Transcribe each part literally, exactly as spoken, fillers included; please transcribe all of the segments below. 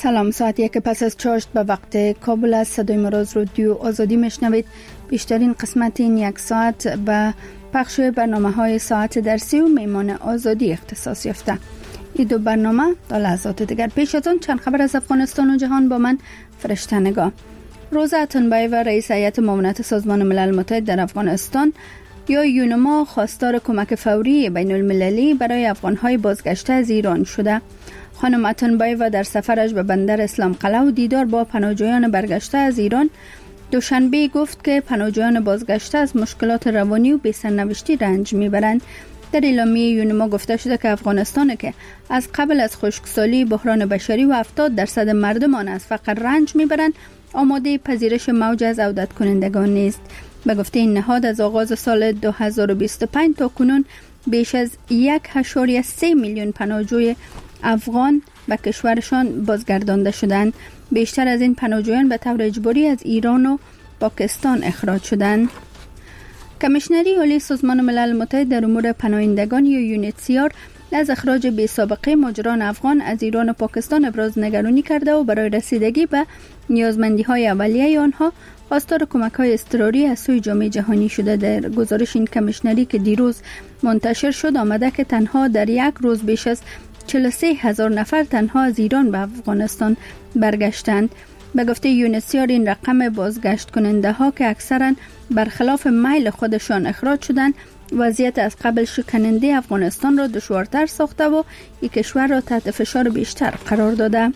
سلام، ساعت یک پس از چاشت به وقت کابل است. صدای مراز رادیو آزادی میشنوید. بیشترین قسمت این یک ساعت به پخش برنامه های ساعت درسی و میمان آزادی اختصاص یافته. این دو برنامه تا لحظات دیگر. پیش از آن چند خبر از افغانستان و جهان با من فرشته نگاه. روزا اتنبایو و رئیس هیئت معاونت سازمان ملل متحد در افغانستان یا یونما خواستار کمک فوری بین المللی برای افغانهای بازگشته از ایران شده. خانم اتنبایو در سفرش به بندر اسلام قلعه و دیدار با پناهجویان برگشته از ایران دوشنبه گفت که پناهجویان بازگشته از مشکلات روانی و بی‌سرنوشتی رنج میبرند. در اعلامیه یونما گفته شده که افغانستان که از قبل از خشکسالی، بحران بشری و هفتاد درصد مردم آن از فقر رنج میبرند، آماده پذیرش موج از عودت کنندگان نیست. به گفته این نهاد از آغاز سال دو هزار و بیست و پنج تا کنون بیش از یک و سه میلیون پناهجوی افغان به کشورشان بازگردانده شدند. بیشتر از این پناهجویان به طور اجباری از ایران و پاکستان اخراج شدند. کمیشنری عالی سازمان ملل متحد در امور پناهندگان یا یونیتسیار از اخراج بی سابقه مهاجران افغان از ایران و پاکستان ابراز نگرانی کرده و برای رسیدگی به نیازمندی‌های اولیه آنها خواستار کمک‌های اضطراری از سوی جامعه جهانی شده. در گزارش این کمیشنری که دیروز منتشر شد آمده که تنها در یک روز بیش از چهل و سه هزار نفر تنها از ایران به افغانستان برگشتند. به گفته یونیسیار این رقم بازگشت کننده ها که اکثرا برخلاف میل خودشان اخراج شدند وضعیت از قبل شکننده افغانستان را دشوارتر ساخته و این کشور را تحت فشار بیشتر قرار داده.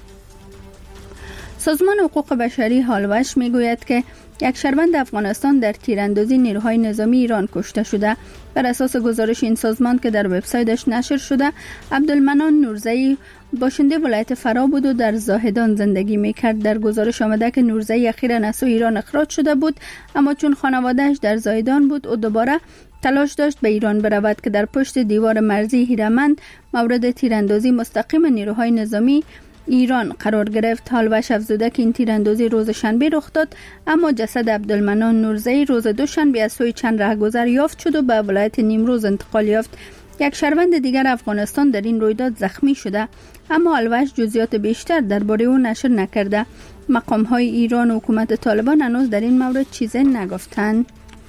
سازمان حقوق بشری هالوش میگوید که یک شهروند افغانستان در تیراندازی نیروهای نظامی ایران کشته شده. بر اساس گزارش این سازمان که در وبسایتش نشر شده، عبدالمنان نورزئی باشنده ولایت فرا بود و در زاهدان زندگی میکرد. در گزارش آمده که نورزئی اخیراً از سوی ایران اخراج شده بود، اما چون خانواده‌اش در زاهدان بود او دوباره تلاش داشت به ایران برود که در پشت دیوار مرزی هیرمند مورد تیراندازی مستقیم نیروهای نظامی ایران قرار گرفت. هالوش افزوده که این تیراندازی روز شنبه رخ داد، اما جسد عبدالمنان نورزئی روز دوشنبه از سوی چند رهگذر یافت شد و به ولایت نیمروز انتقال یافت. یک شهروند دیگر افغانستان در این رویداد زخمی شده، اما هالوش جزئیات بیشتر درباره او نشر نکرده. مقام‌های ایران و حکومت طالبان هنوز در این مورد چیزی نگفتند.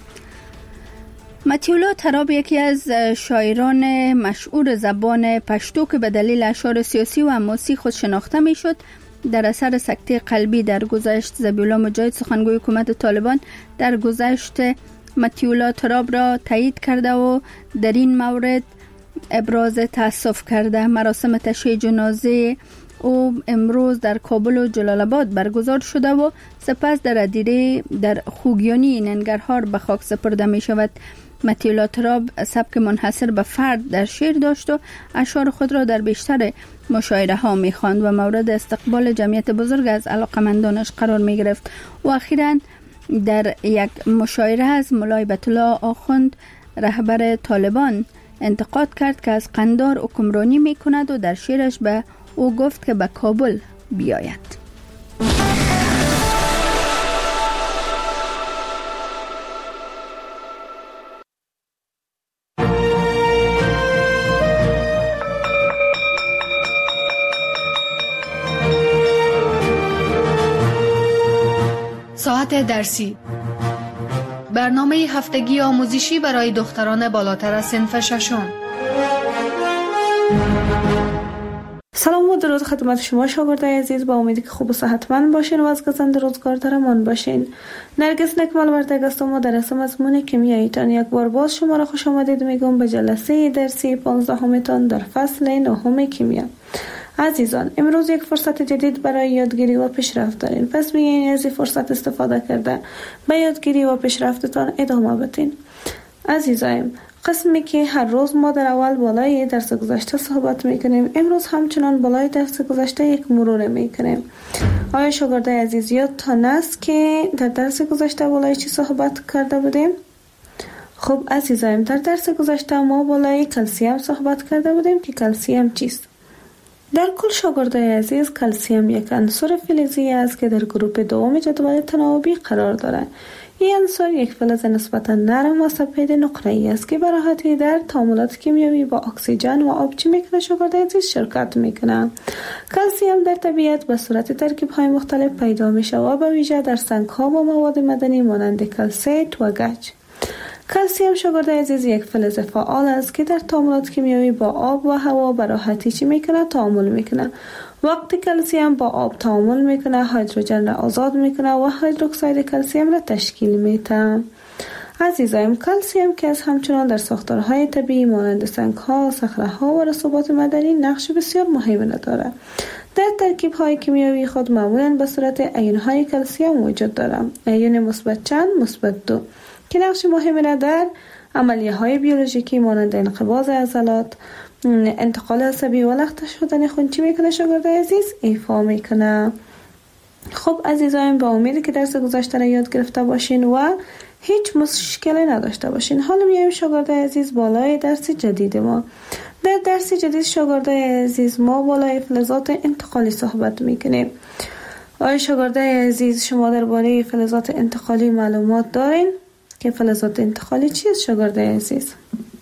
مطیولا تراب یکی از شاعران مشهور زبان پشتو که به دلیل اشعار سیاسی و حماسی خود شناخته می شد، در اثر سکته قلبی در گذشت. ذبیحالله مجاهد سخنگوی حکومت طالبان در گذشت مطیولا تراب را تایید کرده و در این مورد ابراز تأسف کرده. مراسم تشییع جنازه او امروز در کابل و جلال آباد برگزار شده و سپس در ادیره در خوگیانی ننگرهار به خاک سپرده می شود. مطیولا تراب سبک منحصر به فرد در شعر داشت و اشعار خود را در بیشتر مشاعره ها می خواند و مورد استقبال جمعیت بزرگ از علاقمندانش قرار می گرفت. و اخیراً در یک مشاعره از مولای بیت‌الله آخوند رهبر طالبان انتقاد کرد که از قندار حکمرانی می کند و در شعرش به او گفت که به کابل بیاید. ساعت درسی، برنامه هفتگی آموزشی برای دختران بالاتر از صنف ششم. سلام و درود خدمت شما شاگردای عزیز، با امیدی که خوب و صحتمند باشین و از گزند روزگار درمان باشین. نرگس نکمل وردگ هستم و درس مضمون کیمیاییتان یک بار باز شما را خوش آمدید میگم به جلسه درسی پانزدهمتان در فصل نهم کیمیا. عزیزان، امروز یک فرصت جدید برای یادگیری و پیشرفت دارین، پس بیاین از این فرصت استفاده کرده به یادگیری و پیشرفتتان ادامه بدین. عزیزایم، قسمی که هر روز ما در اول بالای درس گذشته صحبت میکنیم، امروز همچنان بالای درس گذشته یک مرور میکنیم. آیا شاگردای عزیز یادتان است که در درس گذشته بالای چی صحبت کرده بودیم؟ خب عزیزایم، در درس گذشته ما بالای کلسیم صحبت کرده بودیم که کلسیم چیست؟ در کل شاگردای عزیز، کلسیم یک عنصر فلزی است که در گروپ دوم جدول تناوبی قرار دارد. این عنصر یک فلز نسبتا نرم و سپید نقره‌ای است که به راحتی در تعاملات کیمیایی با اکسیژن و آب چی میکنه شاگردای عزیز شرکت میکنه. کلسیم در طبیعت به صورت ترکیب‌های مختلف پیدا میشه و به ویژه در سنگ‌ها و مواد معدنی مانند کلسیت و گچ. کلسیم شاگردای عزیز یک فلز فعال است که در تعاملات کیمیایی با آب و هوا به راحتی چی میکنه تعامل میکنه. وقتی کلسیم با آب تعامل میکنه هیدروژن را آزاد میکنه و هیدروکسید کلسیم را تشکیل میده. عزیزایم کلسیم که از همچنان در ساختارهای طبیعی مانند سنگ‌ها، صخره‌ها و رسوبات معدنی نقش بسیار مهمی دارد. در ترکیب‌های کیمیایی خود معمولاً به صورت آیون‌های کلسیم وجود دارد. آیون مثبت چند مثبت دو که نقش مهمی را در عملیه‌های بیولوژیکی مانند انقباض عضلات، انتقال عصبی و لخته شدن خون چی میکنه شاگردای عزیز ایفا میکنه. خب عزیزایم با امیدی که درس گذشته را یاد گرفته باشین و هیچ مشکلی نداشته باشین. حالا میایم شاگردای عزیز بالای درس جدید ما. در درس جدید شاگردای عزیز ما بالای فلزات انتقالی صحبت میکنیم. آیا شاگردای عزیز شما درباره فلزات انتقالی معلومات دارین که فلزات انتقالی چیست شاگردای عزیز؟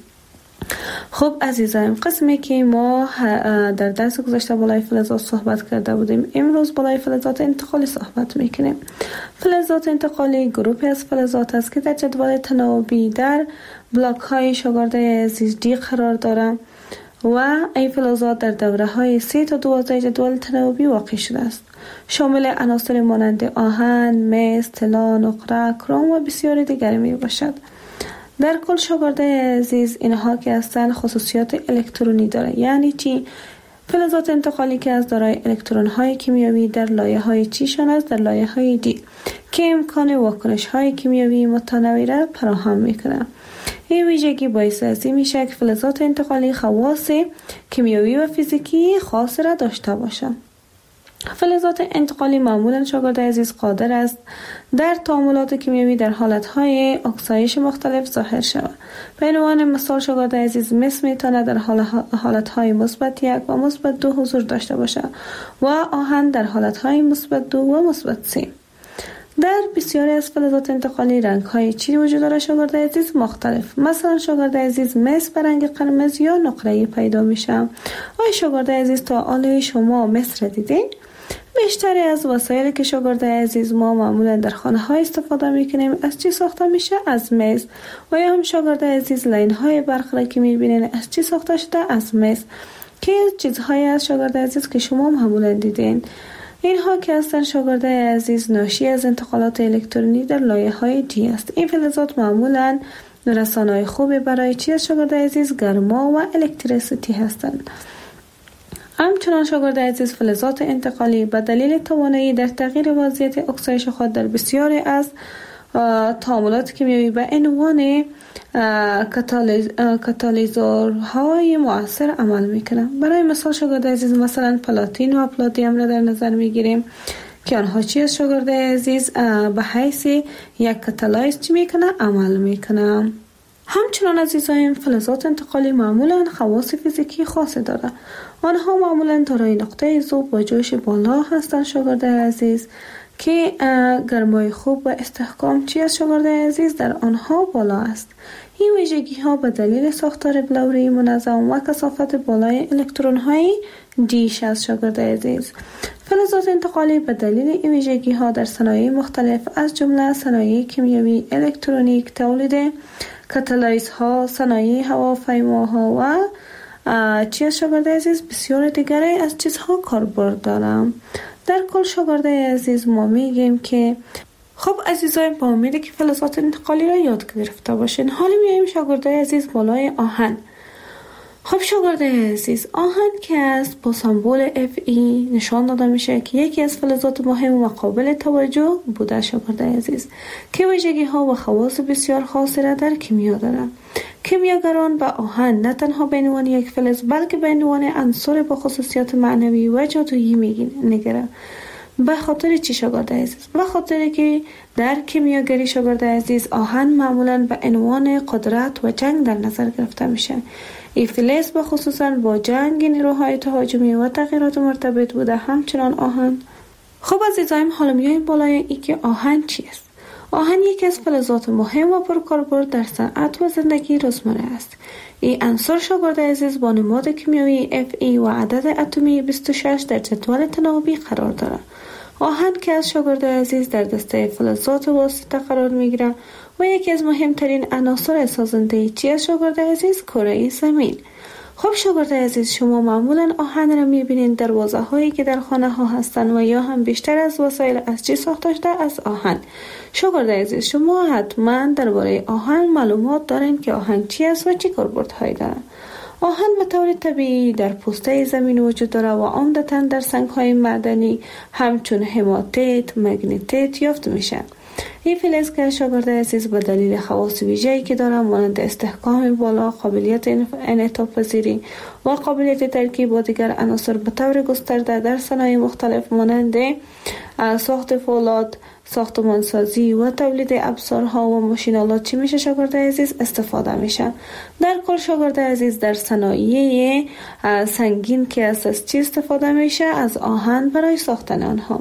خب عزیزان قسمی که ما در درس گذشته بالای فلزات صحبت کرده بودیم امروز بالای فلزات انتقالی صحبت میکنیم. فلزات انتقالی گروهی از فلزات است که در جدول تناوبی در بلاک های شاگردای عزیز دی قرار دارند و این فلزات در دوره های سه تا دوازده جدول تناوبی واقع شده است. شامل عناصر مانند آهن، مس، طلا، نقره، کروم و بسیاری دیگر می باشد. در کل شاگردای عزیز اینها که هستند خصوصیات الکترونی داره. یعنی چی؟ فلزات انتقالی که از دارای الکترون های کیمیایی در لایه های چیشان است در لایه های دی که امکان واکنش های کیمیایی متنوعی را فراهم میکنه. این ویژگی باعث از این میشه که فلزات انتقالی خواص کیمیایی و فیزیکی خاص را داشته باشند. فلزات انتقالی معمولا شاگرد عزیز قادر است در تعاملات کیمیایی در حالتهای اکسایش مختلف ظاهر شود. به عنوان مثال شاگرد عزیز مس میتونه در حالتهای مثبت یک و مثبت دو حضور داشته باشد و آهن در حالتهای مثبت دو و مثبت سه. در بسیاری از فلزات انتقالی رنگ های چی وجود داره شاگرد عزیز مختلف. مثلا شاگرد عزیز مس به رنگ قرمز یا نقره‌ای پیدا میشه. آیا شاگرد عزیز تا حالا شما مس را دیدین؟ بیشتری از وسایلی که شاگرد عزیز ما معمولا در خانه های استفاده میکنیم از چی ساخته میشه؟ از مس. و یا هم شاگرد عزیز لاین های برق را که میبینین از چی ساخته شده؟ از مس. که چیزهایی از شاگرد عزیز که شما معمولا دیدین. اینها که هستن شاگرد عزیز ناشی از انتقالات الکترونی در لایه های دی است. این فلزات معمولا رسانه‌های خوبی برای چی از شاگرد عزیز گرما و الکتریسیتی هستند. همچنان شاگرد عزیز فلزات انتقالی به دلیل توانایی در تغییر وضعیت اکسایش خود در بسیاری از تعاملات کیمیایی به عنوان کاتالیزورهای مؤثر عمل میکنه. برای مثال شاگرد عزیز مثلا پلاتین و پلاتینیم را در نظر میگیریم که آنها چی از شاگرد عزیز به حیث یک کاتالیز چی میکنه عمل میکنه. همچنان عزیزان فلزات انتقالی معمولا خواص فیزیکی خاصی داره. آنها معمولا دارای نقطه ذوب و جوش بالا هستند شاگرد عزیز که گرمای خوب و استحکام چی از شاگرد عزیز در آنها بالا است. این ویژگی ها به دلیل ساختار بلوری منظم و کثافت بالای الکترون های دیش از شاگرد عزیز. فلزات انتقالی به دلیل این ویژگی ها در صنایع مختلف از جمله صنایع کیمیایی، الکترونیک، تولید کاتالیز ها، صنایع هواپیماها و چی از شاگرد عزیز بسیار دیگری از چیزها کاربرد دارم. در کل شاگرد عزیز ما میگیم که خب عزیزای با امیدی که فلزات انتقالی را یاد گرفته باشین. حالا میایم شاگرد عزیز بالای آهن. خب شاگرد عزیز آهن که است با سمبل اف ای نشان داده میشه که یکی از فلزات مهم و قابل توجه بوده شاگرد عزیز که ویژگی ها و خواص بسیار خاصی را در کیمیا دارند. کیمیاگران به آهن نه تنها به عنوان یک فلز بلکه به عنوان عنصر با خصوصیات معنوی و جادویی میگیرند. به خاطر چی شاگرد عزیز؟ به خاطر که در کیمیاگری شاگرد عزیز آهن معمولا به عنوان قدرت و جنگ در نظر گرفته میشه. این فلز به خصوصا با جنگ، نیروهای تهاجمی و تغییرات مرتبط بوده. همچنان آهن. خب عزیزایم حالا میایم بالای ای که آهن چی است؟ آهن یکی از فلزات مهم و پرکاربرد در صنعت و زندگی روزمره است. این عنصر شاگرد عزیز با نماد کیمیایی اف ای و عدد اتمی بیست و شش در جدول تناوبی قرار دارد. آهن که از شاگرد عزیز در دسته فلزات واسطه قرار میگیره و یکی از مهمترین عناصر سازنده چی از شاگرد عزیز کره زمین. خب شاگرد عزیز، شما معمولا آهن را میبینید در واژه هایی که در خانه ها هستند و یا هم بیشتر از وسایل از چی ساخته شده؟ از آهن. شاگرد عزیز، شما حتما درباره آهن معلومات دارین که آهن چی است و چی کاربردهایی دارد. آهن به طور طبیعی در پوسته زمین وجود دارد و عمدتاً در سنگ های معدنی همچون هماتیت، مگنیتیت یافت میشه. این فلز که شاگرد عزیز به دلیل خواص ویژه‌ای که دارد مانند استحکام بالا، قابلیت انعطاف پذیری و قابلیت ترکیب با دیگر عناصر به طور گسترده در صنایع مختلف مانند ساخت فولاد، ساختمانسازی و تولید ابزارها و ماشین‌آلات چی میشه شاگرد عزیز استفاده میشه. در کل شاگرد عزیز در صنایع سنگین که از چی استفاده میشه؟ از آهن برای ساختن آنها.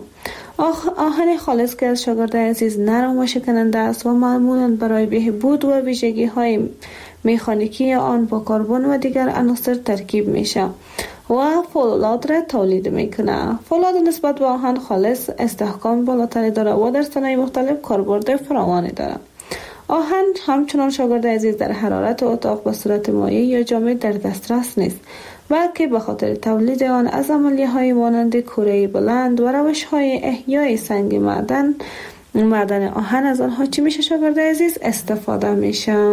آهن خالص که از شاگرد عزیز نرم و شکننده است و معمولاً برای بهبود و ویژگی های مکانیکی آن با کربن و دیگر عناصر ترکیب میشه و فولاد را تولید میکنه. فولاد نسبت به آهن خالص استحکام بالاتری داره و در صنایع مختلف کاربرد فراوانی داره. آهن همچنان شاگرد عزیز در حرارت اتاق به صورت مایع یا جامد در دسترس نیست، بلکه به خاطر تولید آن از عملیه‌های مانند کره بلند و روش‌های احیای سنگ معدن معدن آهن از آنها چی میشه شاگرد عزیز استفاده میشه.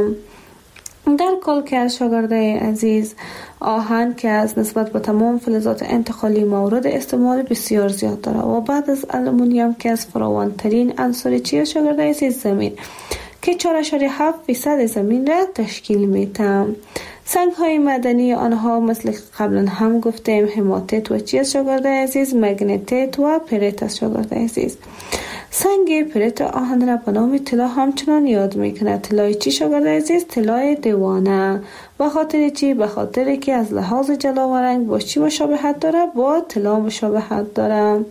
در کل که از شاگرد عزیز آهن که از نسبت به تمام فلزات انتقالی مورد استعمال بسیار زیاد داره و بعد از آلومینیوم که از فراوانترین عنصر چی شاگرد عزیز زمین که چهار ممیز هفت فیصد زمین را تشکیل میده. سنگ های معدنی آنها مثل قبلا هم گفتیم هماتیت و چی از شاگرد عزیز مگنیتیت و پریت از شاگرد عزیز. سنگ پریت آهن را به نام طلا همچنان یاد میکنه. طلای چی شاگرد عزیز؟ طلای دیوانه. به خاطر چی؟ به خاطر که از لحاظ جلا و رنگ با چی مشابهت داره؟ با طلا مشابهت داره.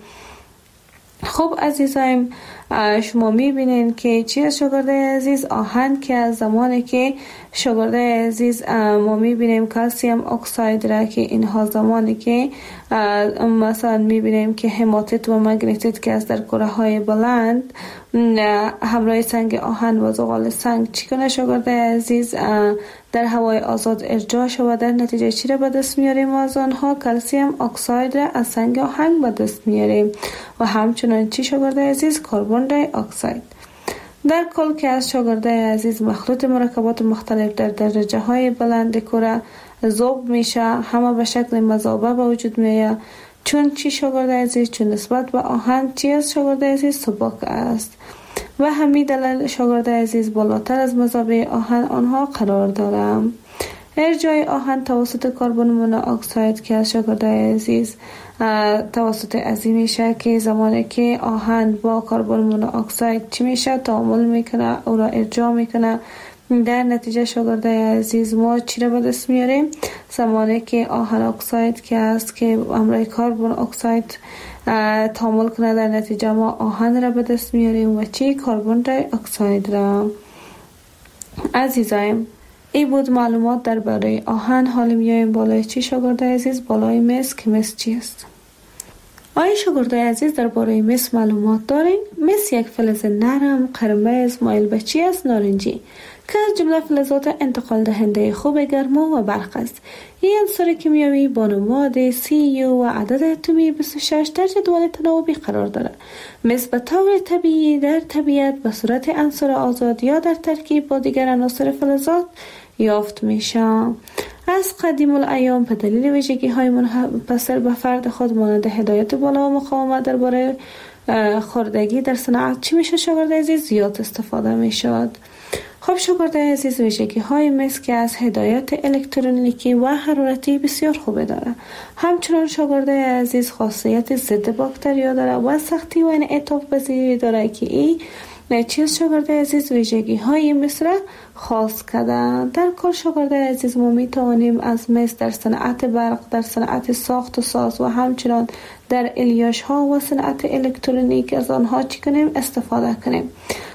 خب عزیزایم، شما میبینین که چی از شاگرد عزیز آهن که از زمانی که شاگرد عزیز ما میبینیم کلسیم اکساید را که اینها زمانی که مثلا میبینیم که هماتیت و مگنیتیت که از در کره های بلند همراه سنگ آهن و زغال سنگ چی کنه شاگرد عزیز در هوای آزاد ارجاع شود، در نتیجه چی را به دست میاریم؟ از آنها کلسیم اکساید را از سنگ آهن به دست میاریم و همچنان چی شاگرد عزیز کربن دی اکساید. در کل که از شاگرد عزیز مخلوط مرکبات مختلف در درجه های بلند کره ذوب میشه، همه به شکل مذابه به وجود میاد. چون چی شاگرد عزیز؟ چون نسبت به آهن چی از شاگرد عزیز سبک است و همین دلیل شاگرد عزیز بالاتر از مذابه آهن آنها قرار داره. ارجاع آهن توسط کربن مونوکساید که از شاگرد عزیز توسط ازی میشه که زمانی که آهن با کربن مونوکساید چی میشه تعامل میکنه او را ارجاع میکنه، در نتیجه شاگرد عزیز ما چی را به دست میاریم؟ زمانی که آهن اکساید که است که همراه کربن اکساید تعامل کنه، در نتیجه ما آهن را به دست میاریم و چی؟ کربن دی اکساید را. عزیزایم، این بود معلومات درباره آهن. حالا میایم بالای چی شاگرد عزیز؟ بالای مس که مس چی است؟ آیا شاگرد عزیز درباره مس معلومات دارین؟ مس یک فلز نرم قرمز مایل به چی است؟ نارنجی که از جمله فلزات انتقال دهنده خوب گرما و برق است. این عنصر کیمیایی با نماد سی یو و عدد اتمی بیست و شش در جدول تناوبی قرار دارد. مس به طور طبیعی در طبیعت به صورت عنصر آزاد یا در ترکیب با دیگر عناصر فلزات یافت میشه. از قدیم الایام به دلیل ویژگی های منحصر به فرد خود مانند هدایت بالا و مقاومت درباره خوردگی در صنعت چی میشه شاگرد عزیز؟ زیاد استفاده میشد. خب شاگرد عزیز، ویژگی های مس که از هدایت الکترونیکی و حرارتی بسیار خوبه داره. همچنان شاگرد عزیز خاصیت ضد باکتریا داره و سختی و انعطاف پذیری داره که این چیز شاگرد عزیز ویژگی های مس را خاص کرده. در کل شاگرد عزیز ما می توانیم از مس در صنعت برق، در صنعت ساخت و ساز و همچنان در الیاش ها و صنعت الکترونیک از آنها چی کنیم؟ استفاده کنیم.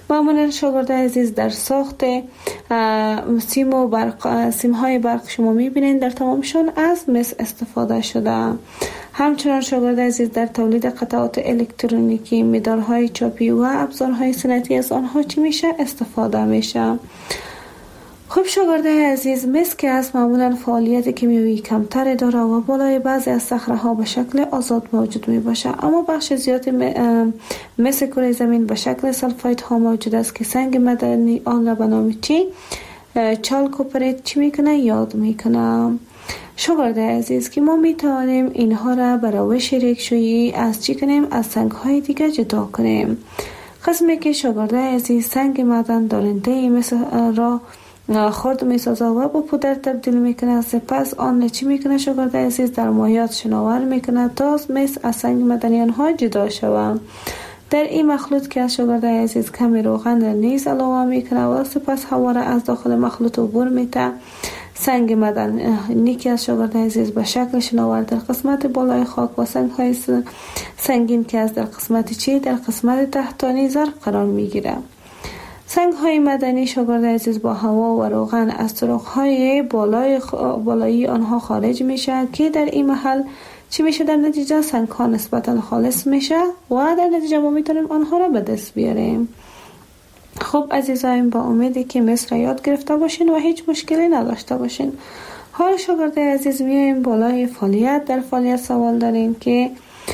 معمولا شاگرد عزیز در ساخت سیم و برق، سیم های برق شما میبینید در تمامشون از مس استفاده شده. همچنان شاگرد عزیز در تولید قطعات الکترونیکی، مدارهای چاپی و ابزارهای صنعتی از آنها چی میشه استفاده میشه. خب شاگرد عزیز مس که از معمولا فعالیت کیمیایی کمتر داره و بالای بعضی از صخره‌ها به شکل آزاد موجود می باشه، اما بخش زیادی مس کره زمین به شکل سلفایت ها موجود است که سنگ معدنی آن را به نام چی چالکوپریت چی میکنه یاد میکنه. شاگرد عزیز که ما می توانیم اینها را به روش ریکشویی از چی کنیم از سنگ های دیگه جدا کنیم. قسمی که شاگرد عزیز سنگ معدن دارنده مس را خرد می سازه و با پودر تبدیل میکنه، سپس آن چی میکنه شاگرد عزیز در مایات شناور میکنه تا مس از سنگ معدنی آنها جدا شود. در این مخلوط که از شاگرد عزیز کمی روغن در نیز علاوه میکنه و سپس هوا را از داخل مخلوط عبور میده. سنگ معدنی که از شاگرد عزیز به شکل شناور در قسمت بالای خاک و سنگ های سنگین که از در قسمت چی در قسمت تحتانی ظرف قرار میگیره. سنگ های معدنی شاگرد عزیز با هوا و روغن از طرق های بالای خ... بالایی آنها خارج میشه که در این محل چی میشه در نتیجه سنگ ها نسبتا خالص میشه و در نتیجه ما میتونیم آنها را به دست بیاریم. خب عزیزایم با امیدی که مصر یاد گرفته باشین و هیچ مشکلی نداشته باشین. حال شاگرد عزیز میایم بالای فعالیت. در فعالیت سوال داریم که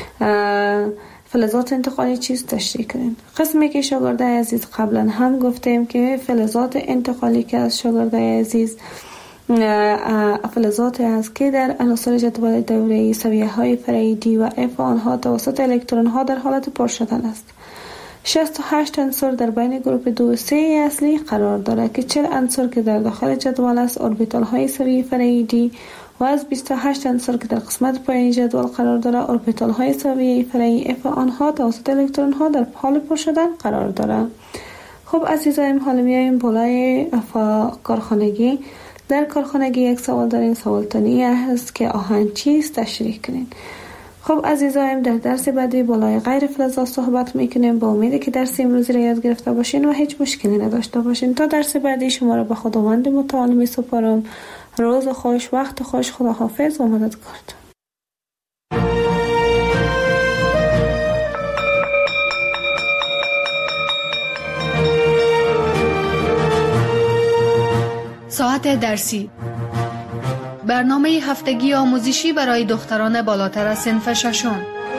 فلزات انتقالی چیز تشریح کنین. قسمی که شاگرد عزیز قبلا هم گفتیم که فلزات انتقالی که از شاگرد عزیز فلزات است که در عناصر جدول دوره‌ای سویه های فرعی دی و اف آنها توسط الکترون ها در حالت پر شدن است. شصت و هشت عنصر در بین گروپ دو و سه اصلی قرار دارد که چهل عنصر که در داخل جدول است اوربیتال های سویه فرعی دی و از بیست و هشت عنصر که در قسمت پایینی جدول قرار دارد اوربیتال های سویه فرعی اف آنها توسط الکترون ها در حال پر شدن قرار دارد. خب عزیزایم حالا میایم بالای کارخانگی. در کارخانگی یک سوال داریم. سوال تانی است که آهن چیست تشریح کنین. خب عزیزایم در درس بعدی بالای غیر فلزات صحبت میکنیم. با امیدی که درس امروزی را یاد گرفته باشین و هیچ مشکلی نداشته باشین. تا درس بعدی شما را به خداوند متعال میسپارم. روز خوش، وقت خوش، خداحافظ و مددکارتون. ساعت درسی، برنامه هفتگی آموزشی برای دختران بالاتر از صنف ششم.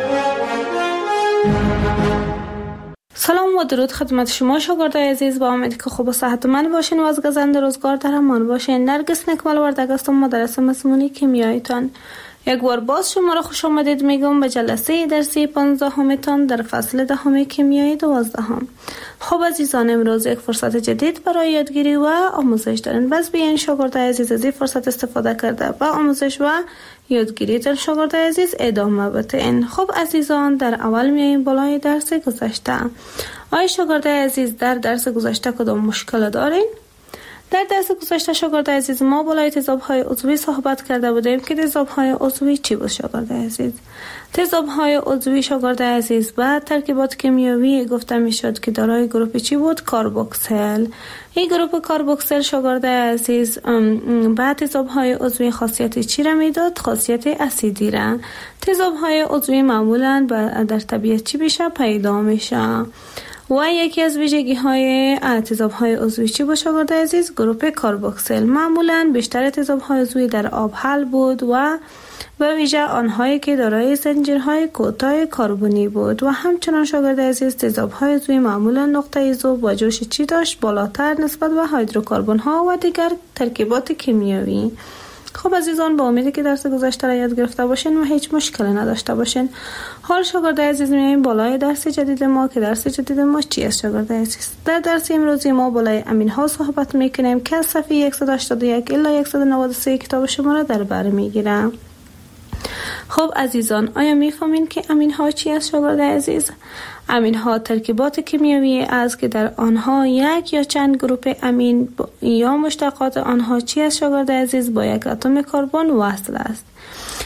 سلام و درود خدمت شما شاگردای عزیز. با امیدی که خوب و صحتمند باشین و از گزند روزگار در امان باشین. نرگس نکمل وردگ هستم، مدرس مضمون کیمیاییتان. یک بار باز شما را خوش آمدید میگم به جلسه درسی پانزدهمتان در فصل دهم کیمیای دوازدهم. خب عزیزان امروز یک فرصت جدید برای یادگیری و آموزش دارین. بس بیاین شاگردای عزیز از این فرصت استفاده کرده با آموزش و یادگیری در شاگردای عزیز ادامه بدین. خب عزیزان در اول میایم بالای درس گذشته. آیا شاگردای عزیز در درس گذشته کدام مشکل دارین؟ در درس گذشته شاگرد عزیز ما بالای تضادهای عضوی صحبت کرده بودیم که تضادهای عضوی چی بود شاگرد عزیز؟ تضادهای عضوی شاگرد عزیز بعد ترکیبات کیمیایی گفته میشد که دارای گروپ چی بود؟ کاربوکسیل. این گروپ کاربوکسیل شاگرد عزیز بعد تضادهای عضوی خاصیت چی را میداد؟ خاصیت اسیدی را. تضادهای عضوی معمولا در طبیعت چی بشه؟ پیدا میشه. و یکی از ویژگی های تضاد های عضوی چی بود شاگرد عزیز؟ گروپ کاربوکسیل. معمولا بیشتر تضاد های عضوی در آب حل بود و به ویژه آنهایی که دارای زنجیرهای کوتاه کربنی بود و همچنان شاگرد عزیز تضاد های عضوی معمولا نقطه ذوب و جوش چی داشت بالاتر نسبت به هیدروکربن ها و دیگر ترکیبات کیمیایی. خب عزیزان با امیدی که درس گذشته را یاد گرفته باشین و هیچ مشکلی نداشته باشین. حال شاگرد عزیز میایم بالای درس جدید ما که درس جدید ما چی است شاگرد عزیز؟ در درس امروزی ما بالای امین ها صحبت میکنیم که از صفحه صد و هشتاد و یک الی صد و نود و سه کتاب شما را در بر میگیرم. خب عزیزان آیا میفهمین که امین ها چی است شاگرد عزیز؟ امین ها ترکیبات کیمیایی است که در آنها یک یا چند گروپ امین یا مشتقات آنها چی است شاگرد عزیز با یک اتم کربن وصل است.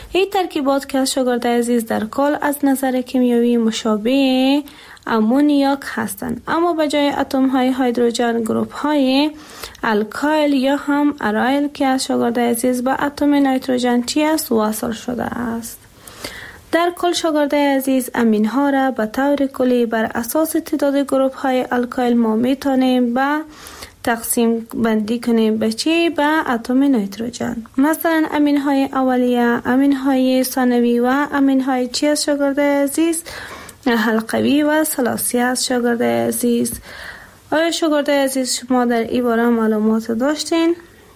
این ترکیبات که از شاگرد عزیز در کل از نظر کیمیایی مشابه امونیاک هستند، اما به جای اتم های هیدروژن گروپ های الکایل یا هم ارایل که از شاگرد عزیز به اتم نیتروژن تی اس واصل شده است. در کل شاگرد عزیز امین ها را به طور کلی بر اساس تعداد گروپ های الکایل ما میتونیم به تقسیم بندی کنیم به چی؟ به اتم نیتروژن. مثلا امین های اولیه، امین های ثانوی و امین های چی از شاگرد عزیز؟ حلقوی و ثلاثی از شاگرد عزیز. آیا شاگرد عزیز شما در این باره معلومات داشتین؟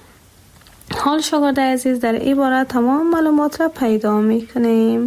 حال شاگرد عزیز در این باره تمام معلومات را پیدا میکنیم.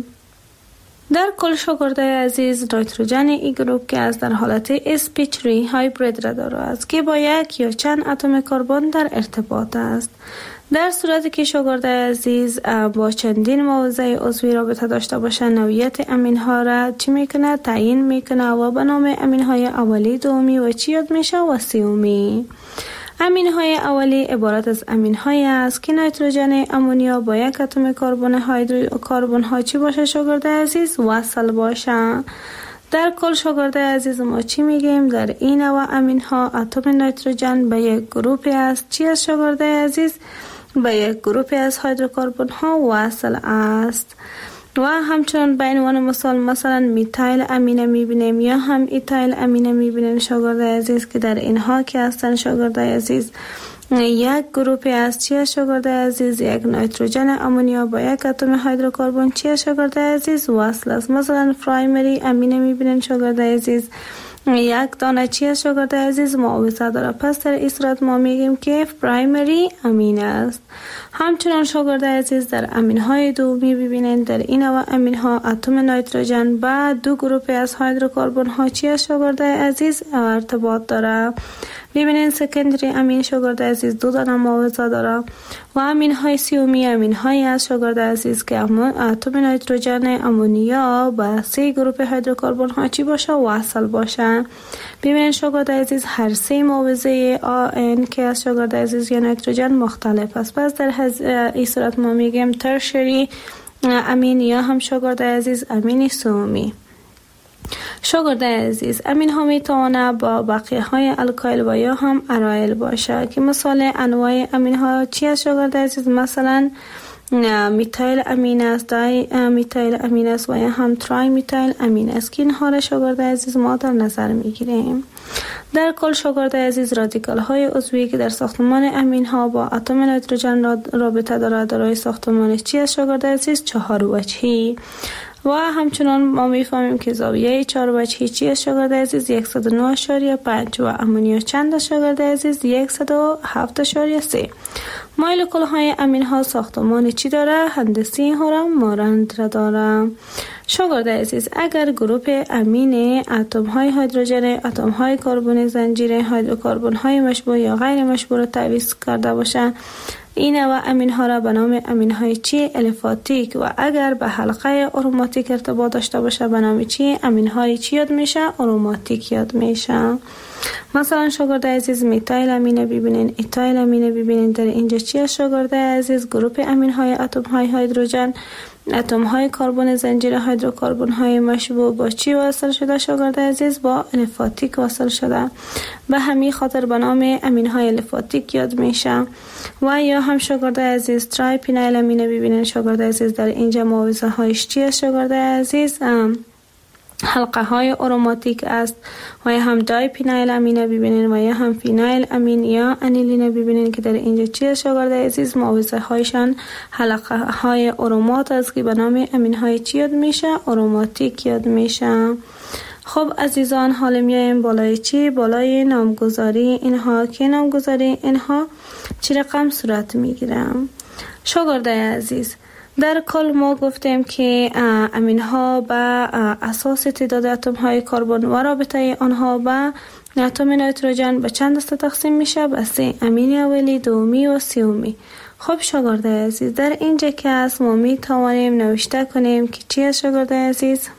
در کل شاگرد عزیز نیتروژن ای گروپ که از در حالت اس پی تری هایبرید را دارد است که با یک یا چند اتم کربن در ارتباط است. در صورتی که شاگرد عزیز با چندین موضع عضوی رابطه داشته باشه، نوعیت امین ها را چی میکنه؟ تعیین میکنه و به نام امین های اولی، دومی و چی یاد میشه؟ و سومی. امین های اولی عبارت از امین های است که نیتروژن امونیا با یک اتم کربن هیدرو کربن ها چی باشه شاگرد عزیز؟ وصل باشه. در کل شاگرد عزیز ما چی میگیم؟ در این نوع امین ها اتم نیتروژن به یک گروپ است چی از شاگرد عزیز؟ به یک گروپ از هیدروکربن ها وصل است. و همچنان به عنوان مثال مثلا میتایل امینه میبینیم یا هم ایتایل امینه میبینیم شاگرد عزیز که در اینها که هستن شاگرد عزیز یک گروپ از چی شاگرد عزیز؟ یک نیتروژن امونیا با یک اتم هیدروکربن چی شاگرد عزیز؟ وصل است. مثلا پرایمری امینه میبینیم شاگرد عزیز یک دانه چی از شاگرد عزیز؟ معاوضه داره. پس در این صورت ما میگیم که پرایمری امین است. همچنان شاگرد عزیز در امین های دومی ببینید در این نوع امین ها اتم نیتروژن با دو گروپ از هیدروکربن ها چی از شاگرد عزیز؟ ارتباط داره. ببینید سکندری امین شاگرد عزیز دو دانه معاوضه داره و امین های سیومی امین های از شاگرد عزیز که اتم نیتروژن امونیا با سه گروپ هیدروکربن ها چی باشه؟ وصل باشه. ببینید شاگرد عزیز هر سه معاوضه آن که از شاگرد عزیز یا نیتروژن مختلف است. پس در این صورت ما میگیم ترشری امین یا هم شاگرد عزیز امین سومی. شاگرد عزیز امین ها می تواند با بقیه های الکایل و یا هم ارایل باشه که مثال انواع امین ها چی است شاگرد عزیز؟ مثلا میتایل امین است، دای میتایل امین است و یا هم ترای میتایل امین است که اینها را شاگرد عزیز ما در نظر میگیریم. در کل شاگرد عزیز رادیکال های عضوی که در ساختمان امین ها با اتم نیتروژن رابطه دارد دارای ساختمان چی است شاگرد عزیز؟ چهار وجهی. و همچنان ما میفهمیم که زاویه چهار وجهی چی است شاگرد عزیز؟ صد و نه اشاریه پنج و امونیا چند است شاگرد عزیز؟ صد و هفت اشاریه سه. مولکول های امین ها ساختمان چی داره؟ هندسی ها را مانند را داره. شاگرد عزیز اگر گروپ امین اتم های هیدروژن، اتم های کربن زنجیره، هیدروکربن های مشبوع یا غیر مشبوع را تعویض کرده باشه، این نوع امین ها را به نام امین های چی؟ الیفاتیک. و اگر به حلقه اروماتیک ارتباط داشته باشه به نام چی؟ امین های چی یاد میشه؟ اروماتیک یاد میشه. مثلا شاگرد عزیز میتایل امینه ببینین، ایتایل امینه ببینین. در اینجا چی شاگرد عزیز؟ گروپ امین های اتم های هیدروژن، اتم های کربن زنجیر، هیدروکربن های مشبوع با چی وصل شده شاگرد عزیز؟ با الیفاتیک وصل شده. به همین خاطر به نام امین های الیفاتیک یاد میشه. و یا هم شاگرد عزیز ترای پینایل امینه ببینین شاگرد عزیز در اینجا معاوضه هایش چی است شاگرد عزیز؟ حلقه های اروماتیک است. و یا هم دای پینایل امینه ببینین و یا هم فینایل امین یا انیلینه ببینین که در اینجا چی است شاگرد عزیز؟ معاوضه هایشان حلقه های ارومات است که به نام امین های چی یاد میشه؟ اروماتیک یاد میشه. خب عزیزان حالا میایم بالای چی؟ بالای نامگذاری اینها که نامگذاری اینها چی رقم صورت میگیرم شاگرد عزیز؟ در کل ما گفتیم که امین ها به اساس تعداد اتم های کربن و رابطه آنها با اتم نیتروژن به چند دسته تقسیم میشه؟ به سه: امین اولی، دومی و سومی. خب شاگرد عزیز در اینجا که است ما می توانیم نوشته کنیم که چی است شاگرد عزیز؟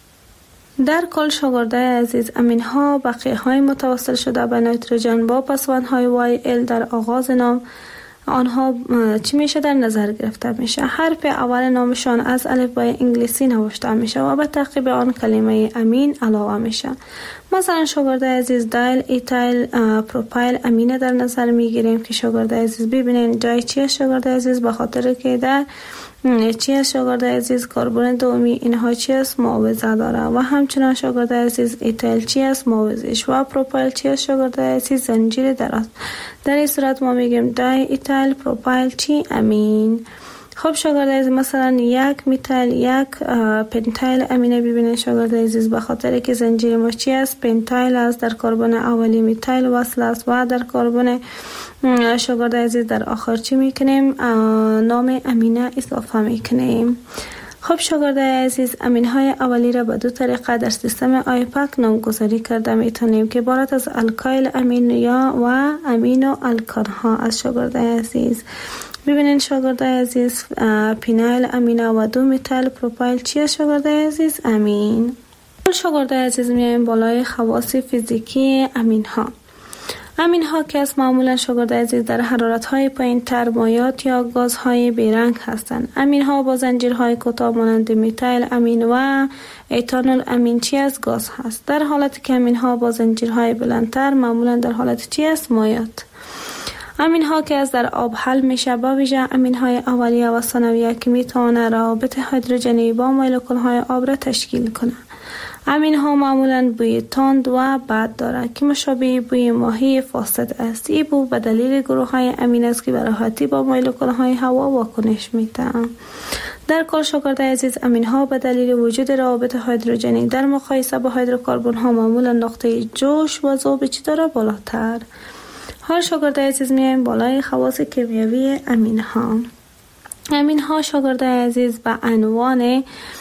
در کل شاگرد عزیز امین ها بقیه های متوسل شده به نیتروژن با پسوند های وای ال در آغاز نام آنها چی میشه در نظر گرفته میشه. حرف اول نامشان از الفبای انگلیسی نوشته میشه و به تعقیب آن کلمه امین علاوه میشه. مثلا شاگرد عزیز دایل ایتایل پروپایل امینه در نظر میگیریم که شاگرد عزیز ببینین جای چیه شاگرد عزیز، به خاطر که در چی است شاگرد عزیز کربن دومی اینها چی است معاوضه داره و همچنان شاگرد عزیز ایتایل چی است معاوضش و پروپایل چی است شاگرد عزیز زنجیر دراز. در این صورت ما میگیم دای ایتایل پروپایل چی امین. خب شاگرد عزیز مثلا یک میتایل یک پنتایل امینه ببینید شاگرد عزیز به خاطر که زنجیر ما چی است پنتایل است، در کربن اولی میتایل وصل است و در کربن شاگرد عزیز در آخر چی میکنیم نام امینه اضافه میکنیم. خب شاگرد عزیز امین های اولی را به دو طریقه در سیستم آیپک نامگذاری کرده میتونیم که عبارت از الکایل امین یا و امینو الکان ها از شاگرد عزیز. ببینید شاگرد عزیز پینایل امینه و دو میتایل پروپایل چیه شاگرد عزیز امین. شاگرد عزیز میایم بالای خواص فیزیکی امین ها. امین ها که از معمولا شاگرد عزیز در حرارت های پایین تر مایات یا گاز های بیرنگ هستند. امین ها با زنجیرهای کوتاه مانند میتایل امین و ایتانول امین چی از گاز هست، در حالتی که امین ها با زنجیرهای بلندتر معمولا در حالت چی است مایات. امین ها که از در آب حل میشه با ویژه امین های اولیه و ثانویه که میتونه روابط هیدروژنی با مولکول های آب را تشکیل کنه. امین ها معمولا بوی تند و بد داره که مشابه بوی ماهی فاسد است. این بو به دلیل گروه های امین است که به راحتی با مولکول های هوا واکنش میده. در کل شاگرد عزیز امین ها به دلیل وجود روابط هیدروژنی در مقایسه با هیدروکربن ها معمولا نقطه جوش و ذوب چی داره بالاتر. هر شاگرد عزیز میایم بالای خواص کیمیایی امین ها. امین ها شاگرد عزیز به عنوان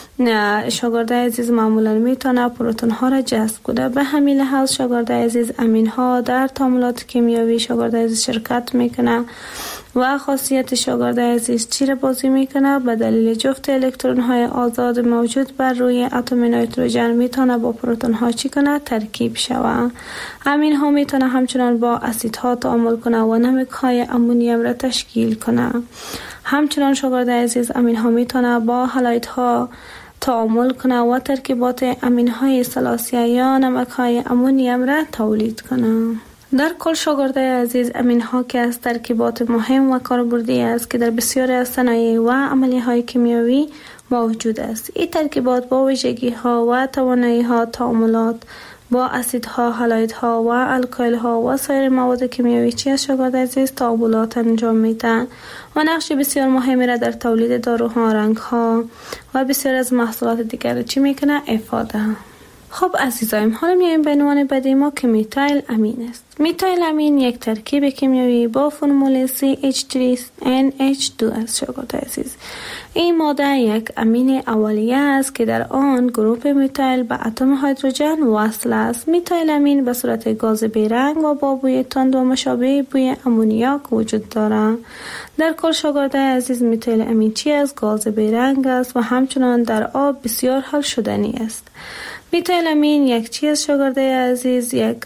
شاگرد عزیز معمولا میتونه پروتون ها را جذب کنه. به همین لحاظ شاگرد عزیز امین ها در تعاملات کیمیایی شاگرد عزیز شرکت میکنه و خاصیت شاگرد عزیز چی را بازی میکنه؟ به دلیل جفت الکترون های آزاد موجود بر روی اتم نیتروژن میتونه با پروتون ها چی کنه؟ ترکیب شوه. امین ها میتونه همچنان با اسیدها تعامل کنه و نمک های امونیم را تشکیل کنه. همچنان شاگرد عزیز امین ها میتونه با هالایت ها تعامل کنه و ترکیبات امین های ثلاثیه یا نمک های امونیم را تولید کنه. در کل شاگرد عزیز امین ها که از ترکیبات مهم و کاربردی است که در بسیاری از صنایع و عملی های کیمیایی موجود است. این ترکیبات با ویژگی ها و توانایی ها تعاملات با اسیدها، هالایدها و الکایل ها و سایر مواد کیمیایی چی از شاگرد عزیز تعاملات انجام میدن و نقش بسیار مهمی را در تولید داروها، رنگها و بسیار از محصولات دیگر چی میکنه افاده. خب عزیزایم حالا میایم به عنوان بعدی ما که میتایل امین است. میتایل امین یک ترکیب کیمیایی با فرمول سی اچ سه ان اچ دو است شاگرد عزیز. این ماده یک امین اولیه است که در آن گروه میتایل به اتم هیدروژن وصل است. میتایل امین به صورت گاز بیرنگ و با بوی تند و مشابه بوی امونیاک وجود دارد. در کل شاگرد عزیز میتایل امین چی از گاز بیرنگ است و همچنان در آب بسیار حل شدنی است. میتایل امین یک چیز شاگرد عزیز یک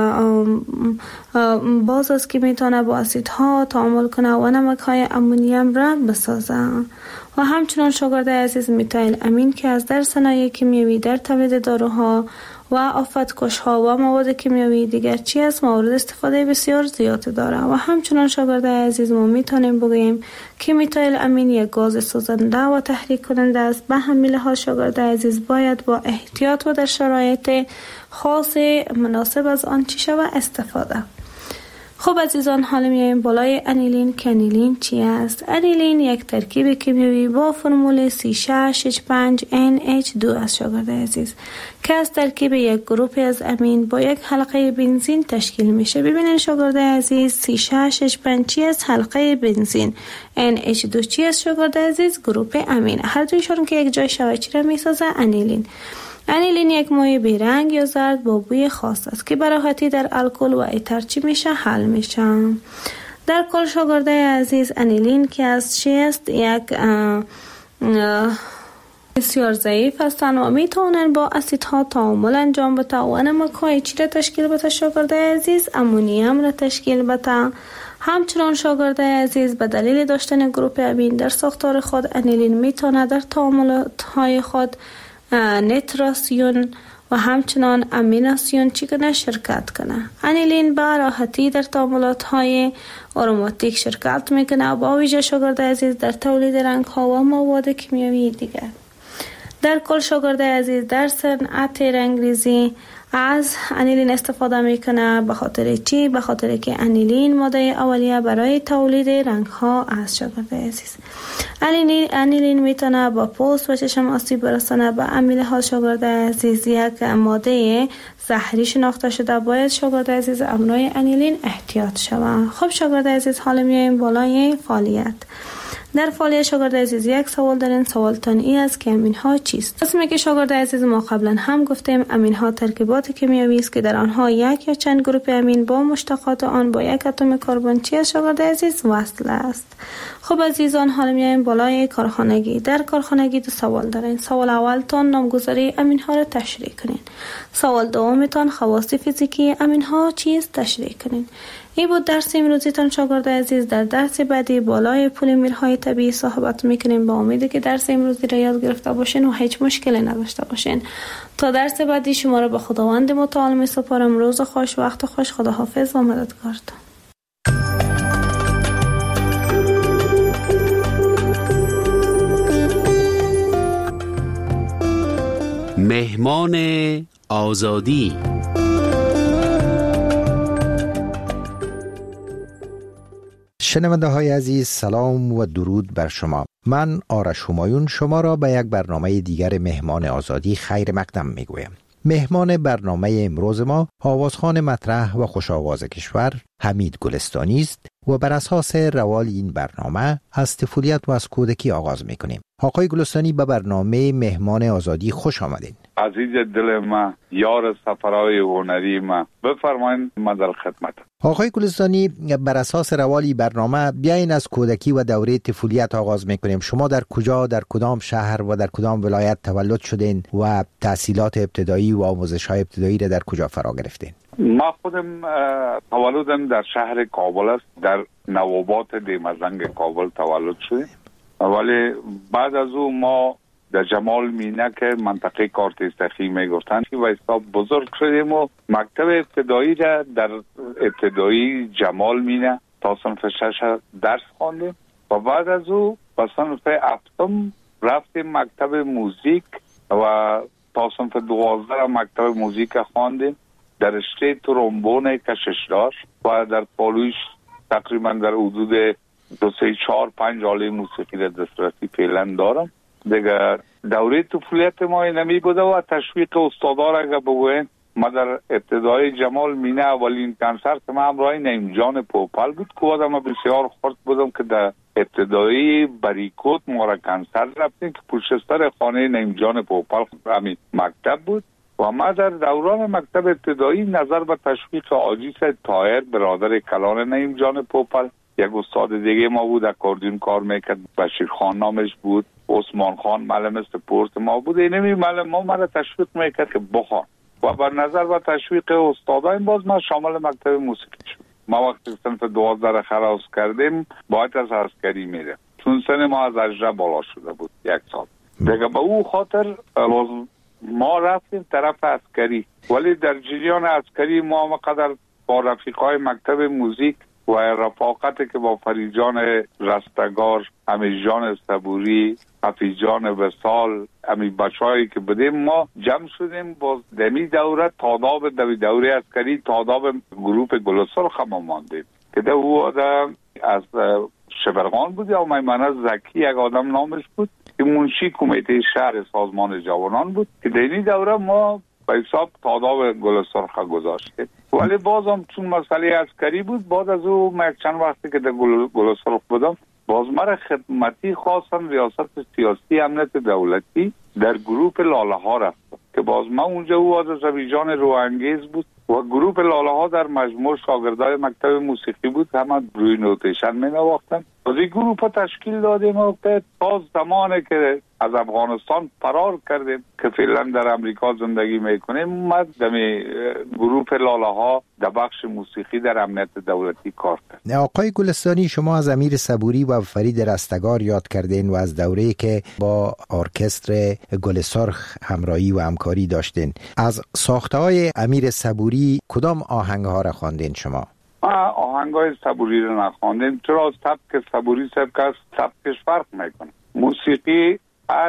باز است که میتونه با اسیدها تعامل کنه و نمک های امونیم را بسازه. و همچنان شاگرد عزیز میتایل امین که از در صنایع کیمیایی در تولید داروها و آفتکش ها و مواد کیمیایی دیگر چی است مورد استفاده بسیار زیاد داره. و همچنان شاگرد عزیز ما میتونیم بگوییم که میتایل امین یک گاز سوزنده و تحریک کننده است. به همین لحاظ شاگرد عزیز باید با احتیاط و در شرایط خاص مناسب از آن چی شود استفاده. خب عزیزان حالا میایم بالای انیلین که انیلین چی است؟ انیلین یک ترکیب کیمیایی با فرمول سی شش اچ پنج ان اچ دو است شاگرد عزیز که از ترکیب یک گروه از امین با یک حلقه بنزین تشکیل میشه. ببینید شاگرد عزیز سی شش اچ پنج چی است؟ حلقه بنزین. ان اچ دو چی است شاگرد عزیز؟ گروه امین. هر دویشون که یک جای شود چی را میسازه؟ انیلین. انیلین یک مایع بیرنگ یا زرد با بوی خاص است که به راحتی در الکل و ایتر چی میشه حل میشه. در کل شاگرد عزیز انیلین که از چی است؟ یک اه اه بسیار ضعیف هستند و میتونن با اسیدها تعامل انجام بده و نمک های چی را تشکیل بده شاگرد عزیز؟ امونیم را تشکیل بده. همچنان شاگرده عزیز به دلیل داشتن گروپ امین در ساختار خود، انیلین میتونه در تعاملات های خود نیتراسیون و همچنان امیناسیون چگونه شرکت کنه. انیلین به راحتی در تعاملات های آروماتیک شرکت میکنه و با ویژه شاگرده عزیز در تولید رنگ ها و مواد کیمیایی دیگر. در کل شاگرده عزیز در صنعت رنگریزی از انیلین استفاده میکنه. به خاطر چی؟ به خاطر که انیلین ماده اولیه برای تولید رنگ ها از شاگرده عزیز. انیلین انیلین میتونه با پوست و چشم آسیب برسانه. به امیل حال شاگرده عزیز یک ماده زهری شناخته شده. باید شاگرده عزیز امنای انیلین احتیاط شود. خب شاگرده عزیز، حالا میایم بالای فعالیت. در فعالیت شاگرده عزیز یک سوال دارین. سوالتان این است که امین ها چیست؟ اسمی که شاگرده عزیز ما قبلا هم گفتیم، امین ها ترکیبات کیمیایی است که در آنها یک یا چند گروپ امین با مشتقات آن با یک اتم کربن چی از شاگرده عزیز وصل است. خب عزیزان، حالا میایم بالای کارخانگی. در کارخانگی دو سوال دارین. سوال اولتان نامگذاری امین ها را تشریح کنین. سوال دومتان خواص فیزیکی امین ها چیست تشریح کنین. این بود درس امروزیتان شاگرده عزیز. در درس بعدی بالای پلیمرهای طبیعی صحبت میکنیم. با امید که درس امروزی را یاد گرفته باشین و هیچ مشکلی نداشته باشین. تا درس بعدی شما را به خداوند متعال میسپارم. روز خوش، وقت خوش، خداحافظ و مددگارتان. مهمان آزادی. شنونده های عزیز، سلام و درود بر شما. من آرش همایون شما را به یک برنامه دیگر مهمان آزادی خیر مقدم می گویم. مهمان برنامه امروز ما آوازخوان مطرح و خوش آواز کشور حمید گلستانی است و بر اساس روال این برنامه از طفولیت و از کودکی آغاز می کنیم. آقای گلستانی، به برنامه مهمان آزادی خوش آمدین. عزیز دل ما، یار سفرهای هنری ما، بفرمایید، ما در خدمت. آقای گلستانی، بر اساس روالی برنامه بیاین از کودکی و دوره طفولیت آغاز میکنیم. شما در کجا، در کدام شهر و در کدام ولایت تولد شدین و تحصیلات ابتدایی و آموزش های ابتدایی را در کجا فرا گرفتین؟ ما خودم تولدم در شهر کابل است. در نوابات دیمزنگ کابل تولد شدیم، ولی بعد از او ما در جمال مینه که منطقه کارتستخی میگفتن و حساب بزرگ شدیم و مکتب ابتدایی را در ابتدایی جمال مینه تا صنف شش درس خواندیم و بعد از او به صنف هفتم رفتیم مکتب موزیک و تا صنف دوازده مکتب موزیک خواندیم در رشته ترومبون کششدار و در پالویش تقریبا در حدود دو سه چهار پنج آله موسیقی را دسترسی فعلا دارم. دیگه دوره طفولیت ما اینمی بوده و تشویق استادا را اگه بگوین، ما در ابتدای جمال مینه اولین کنسرت ما همراه نعیم جان پوپل بود که آدم بسیار خورد بودم که در ابتدایی بریکوت ما را کنسرت رفتیم که پشت خانه نعیم جان پوپل همین مکتب بود و ما در دوران مکتب ابتدایی نظر به تشویق آجیس طاهر برادر کلان نعیم جان پوپل، یک استاد دیگه ما بود اکاردیون کار میکرد، بشیر خان نامش بود، عثمان خان معلم سپورت ما بود. اینمی معلم ما مرا تشویق میکرد که بخوان و بر نظر و تشویق استادان باز ما شامل مکتب موسیقی شد. ما وقتی صنف دوازده خلاص کردیم باید از عسکری میره، چون سن ما از اجرا بالا شده بود یک سال دیگه. به او خاطر ما رفتیم طرف عسکری، ولی در جریان عسکری ما مقدر با رفیقای مکتب موزیک و رفاقتی که با فریجان رستگار، امیجان صبوری، حفیجان وصال، امی بچه‌هایی که بودیم ما جمع شدیم با دمی دوره تاداب دوی دوره عسکری تاداب گروپ گلسرخ ما ماندیم که ده او آدم از شبرغان بود یا میمنه زکی یک آدم نامش بود که منشی کمیته شهر سازمان جوانان بود که دینی دوره ما به حساب تاداب گلسرخ گذاشتیم. ولی بازم چون مسئله عسکری بود، بعد از او من چند وقتی که در گلسرخ بودم باز مرا خدمتی خواستن ریاست سیاسی امنیت دولتی در گروپ لاله ها رفتم که باز من اونجا او از زویجان روانگیز بود و گروپ لاله ها در مجموع شاگردای مکتب موسیقی بود، همه روی نوتیشن می نواختن از این گروه تشکیل دادیم و که تا زمانی که از افغانستان فرار کردیم که فعلا در امریکا زندگی میکنیم اومد دمی گروه لاله ها در بخش موسیقی در امنیت دولتی کار کرد. آقای گلستانی، شما از امیر صبوری و فرید رستگار یاد کردین و از دوره‌ای که با ارکستر گل سرخ همراهی و همکاری داشتین. از ساخته‌های امیر صبوری کدام آهنگ‌ها را خواندین شما؟ آهنگای صبوری رو نخواندیم، چرا سبک صبوری سبک از سبکش فرق میکنه. موسیقی هر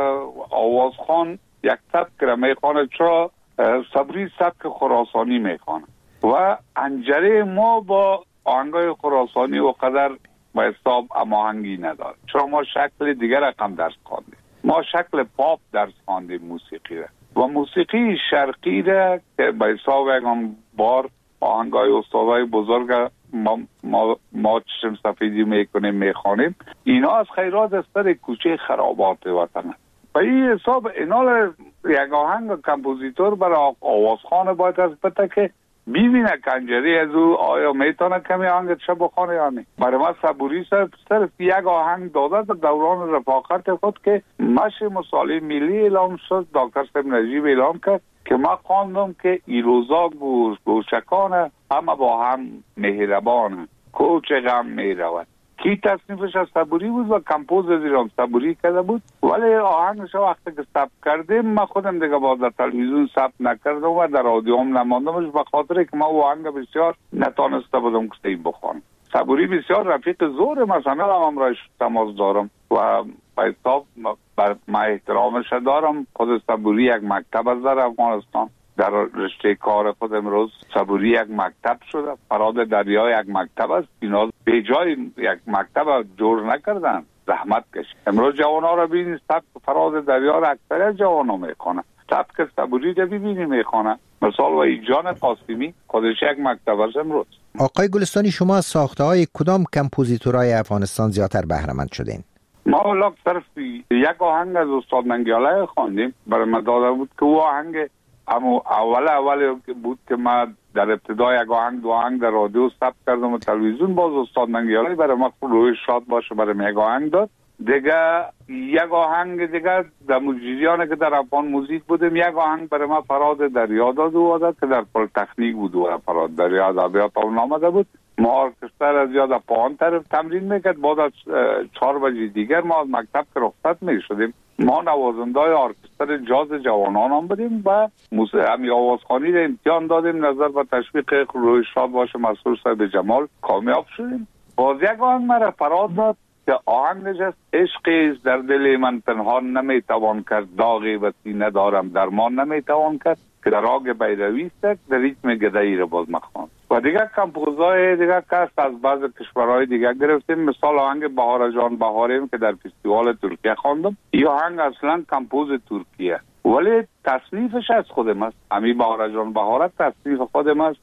آوازخوان یک سبک را میخوانه، چرا صبوری سبک خراسانی میخوانه و انجره ما با آهنگای خراسانی و قدر با حساب هماهنگی نداره، چرا ما شکل دیگر رقم درس خواندیم. ما شکل پاپ درس خواندیم موسیقی را و موسیقی شرقی را که با حساب یکم بار آهنگای استادای بزرگ ما, ما, ما چشم سفیدی میکنیم میخوانیم، اینا از خیرات از سر کوچه خرابات وطن است. و این حساب اینال یک آهنگ کمپوزیتور برای آوازخانه باید از بته که ببینه کنجری از او آیا میتونه کمی آهنگ چه بخونه یا نه. برای ما صبوری صرف یک آهنگ داده در دوران رفاقت خود که مشی مسالی ملی اعلام شد، دکتر صاحب نجیب اعلام کرد که ما خواندم که ایروزا گوش گوشکانه همه با هم مهربانه کوچ غم میرود. کی تصنیفش از صبوری بود و کمپوز از ایران صبوری کرده بود، ولی آهنگش وقتی که ثبت کردیم من خودم دیگه با در تلویزیون ثبت نکردم و در رادیو هم نماندمش به خاطر که ما آهنگ بسیار نتانسته بودم که این بخوانم. صبوری بسیار رفیق زور مثلا هم رایش تماس دارم و به حساب ما احترامش دارم. خود صبوری یک مکتب از در افغانستان در رشته کار خود امروز صبوری یک مکتب شده، فراد دریا یک مکتب است. اینا به جای یک مکتب جور نکردن، زحمت کشید. امروز جوان ها را ببینید سبک فراد دریا را اکثر جوان ها میخوانن، سبک صبوری را ببینید میخوانن. مثال و ایجان قاسمی خودش یک مکتب است امروز. آقای گلستانی، شما از ساخته های کدام کمپوزیتورهای افغانستان زیادتر بهره‌مند شدین؟ ما ولی صرف یک آهنگ از استاد منگیاله خواندیم، برای من داده بود که او آهنگ اما اول اول بود که ما در ابتدا یک آهنگ دو آهنگ در رادیو ثبت کردم و تلویزیون، باز استاد منگیاله برای ما روی شاد باشه برای یک آهنگ داد. دیگه یک آهنگ دیگه در مجریانه که در افغان موزیک بودیم، یک آهنگ برای ما فراد دریا داد و داد که در پل تکنیک بود و فراد دریا ادبیات اون آمده بود. ما ارکستر از یاد پایان طرف تمرین میکرد. بعد از چهار بجه دیگر ما از مکتب که رخصت میشدیم، ما نوازندای ارکستر جاز جوانان هم بودیم و همی آوازخوانی را امتحان دادیم. نظر به تشویق روی شاد باشه مسئول صاحب جمال کامیاب شدیم. باز یک آهنگ مرا فراد داد که آهنگش است عشقی در دل من پنهان نمیتوان کرد، داغی و سینه دارم درمان نمیتوان کرد، که در آگ بیروی است در ریتم گدایی را باز مخوان. و دیگر کمپوزای دیگر کست از بعض کشورهای دیگر گرفتیم. مثال آهنگ بهار جان بهاریم که در فستیوال ترکیه خواندم. این آهنگ اصلا کمپوز ترکیه ولی تصنیفش از خودم است. امی بهار جان بهار تصنیف خودم است.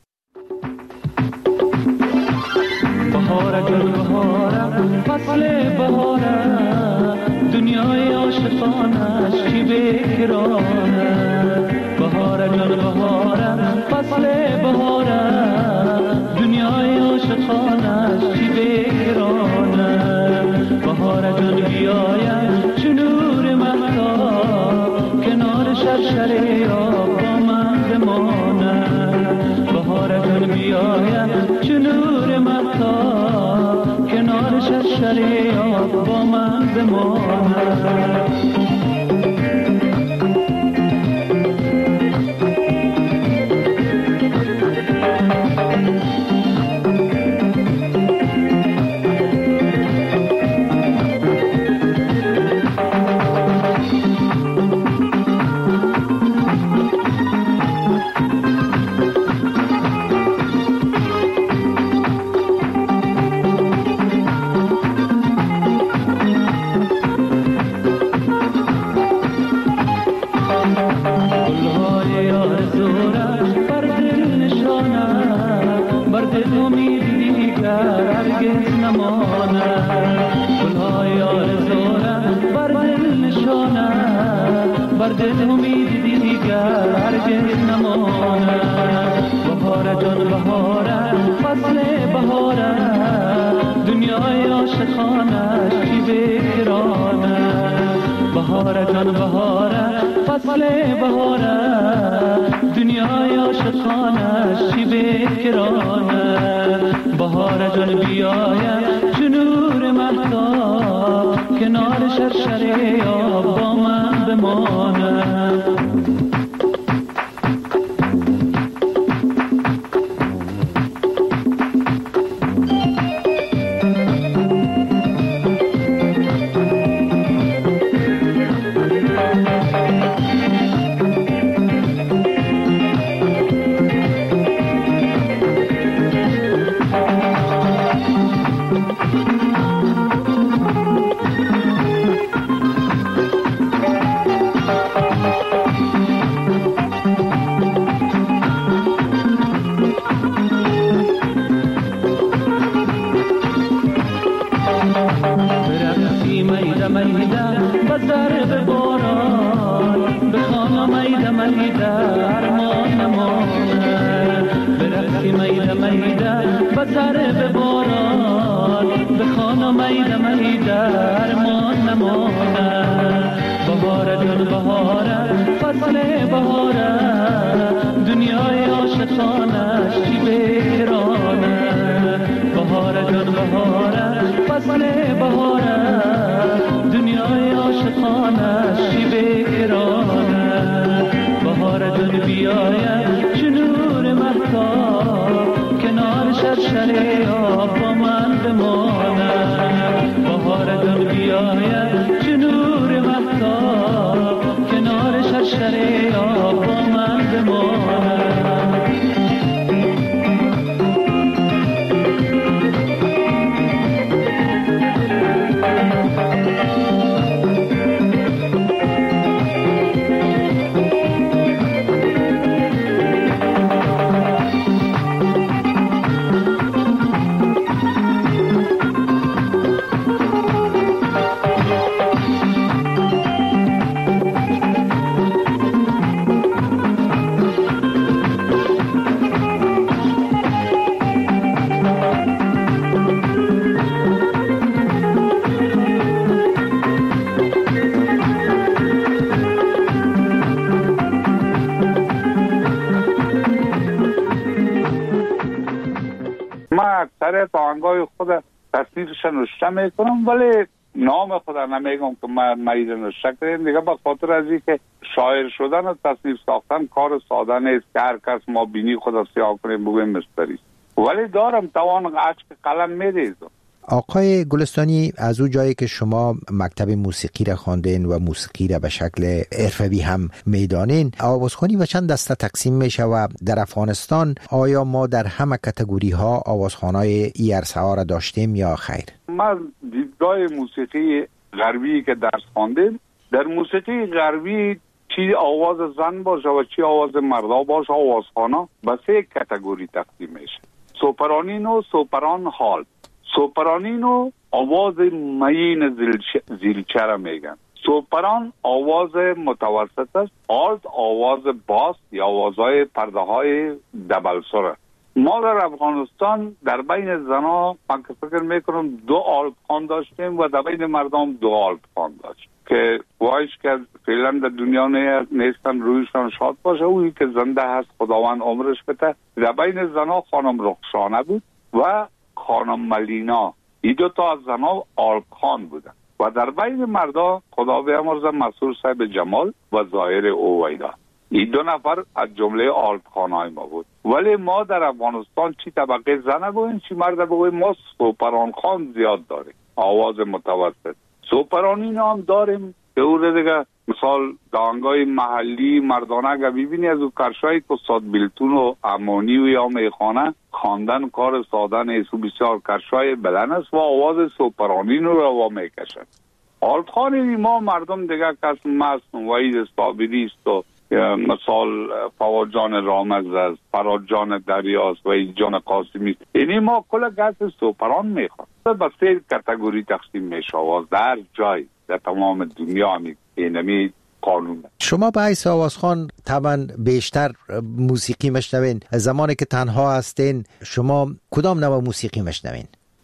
بهار جان بهارم فصل بهارم، دنیای عاشقانش چی بکرانه. بهار جان بهارم فصل بهارم، دنیای عاشقانش چی بکرانه. بهار جان بیایم چو نور مهتاب، کنار شرشره آب با من بمانه. بهار جان بیایم چو نور مهتاب، کنار شرشره آب با من بمانه. بهار جان بهارم فصل بهارم، دنیا دنیای عاشقانش چی بکرانه بهاره جان بهاره فصل بهاره دنیای عاشقانش چی بکرانه بهاره جان بیایه چو نور مهتاب کنار شرشره آب با من بمانه آهنگای خود تصنیفش نوشته میکنم ولی نام خود نمیگم که من مریض نوشته کردیم دیگه به خاطر از این که شاعر شدن و تصنیف ساختن کار ساده نیست که هر کس ما بینی خود سیاه کنیم بگویم مستری ولی دارم توان عشق قلم میریزم. آقای گلستانی از او جایی که شما مکتب موسیقی را خواندین و موسیقی را به شکل حرفه‌ای هم میدانین آوازخوانی و چند دسته تقسیم میشه و در افغانستان آیا ما در همه کاتگوری ها آوازخوانای ای عرصه ها را داشتیم یا خیر؟ من دیدگاه موسیقی غربی که درس خواندیم در موسیقی غربی چی آواز زن باشه و چی آواز مردا باشه آوازخوانا به سه کاتگوری تقسیم میشه سوپرانین و سوپران هال. سوپرانینو آواز مین زیلچه را میگن. سوپران آواز متوسط است. آلت آواز باس یا آوازهای پرده های دبل سره. ما در افغانستان در بین زنا من که فکر میکنم دو آلت خان داشتیم و در بین مردم دو آلت خان داشت که وایش که فعلا در دنیا نیستن رویشان شاد باشه اویی که زنده هست خداوند عمرش بده. در بین زنا خانم رخشانه بود و خانم ملینا. این دو تا از زنها آلت خان بودن و در بین مردا خدا بیامرزه مسعود صاحب جمال و ظاهر اویدا. این دو نفر از جمله آلت خانهای ما بود. ولی ما در افغانستان چی طبقه زنه بگویم چی مرد بگویم ما سوپران خان زیاد داریم آواز متوسط. سوپرانین هم داریم که او دیگه مثال دانگای محلی مردانه اگه ببینی از او کرشایی که استاد بیلتون و امانی و یا میخانه خواندن کار ساده نیست و بسیار کرشای بلند است و آواز سوپرانین رو روا میکشن. آلتخانی ما مردم دیگه کس مست وحید صابری است و مثال فواد جان رامز است فراد جان دریاست و جان قاسمی است. یعنی ما کل گس سوپران میخواد به سه کاتگوری تقسیم میشه آواز در جای در تمام دنیا همی اینمی قانون. شما به حیث آوازخوان طبعا بیشتر موسیقی مشنوین. زمانی که تنها هستین شما کدام نوع موسیقی مشنوین؟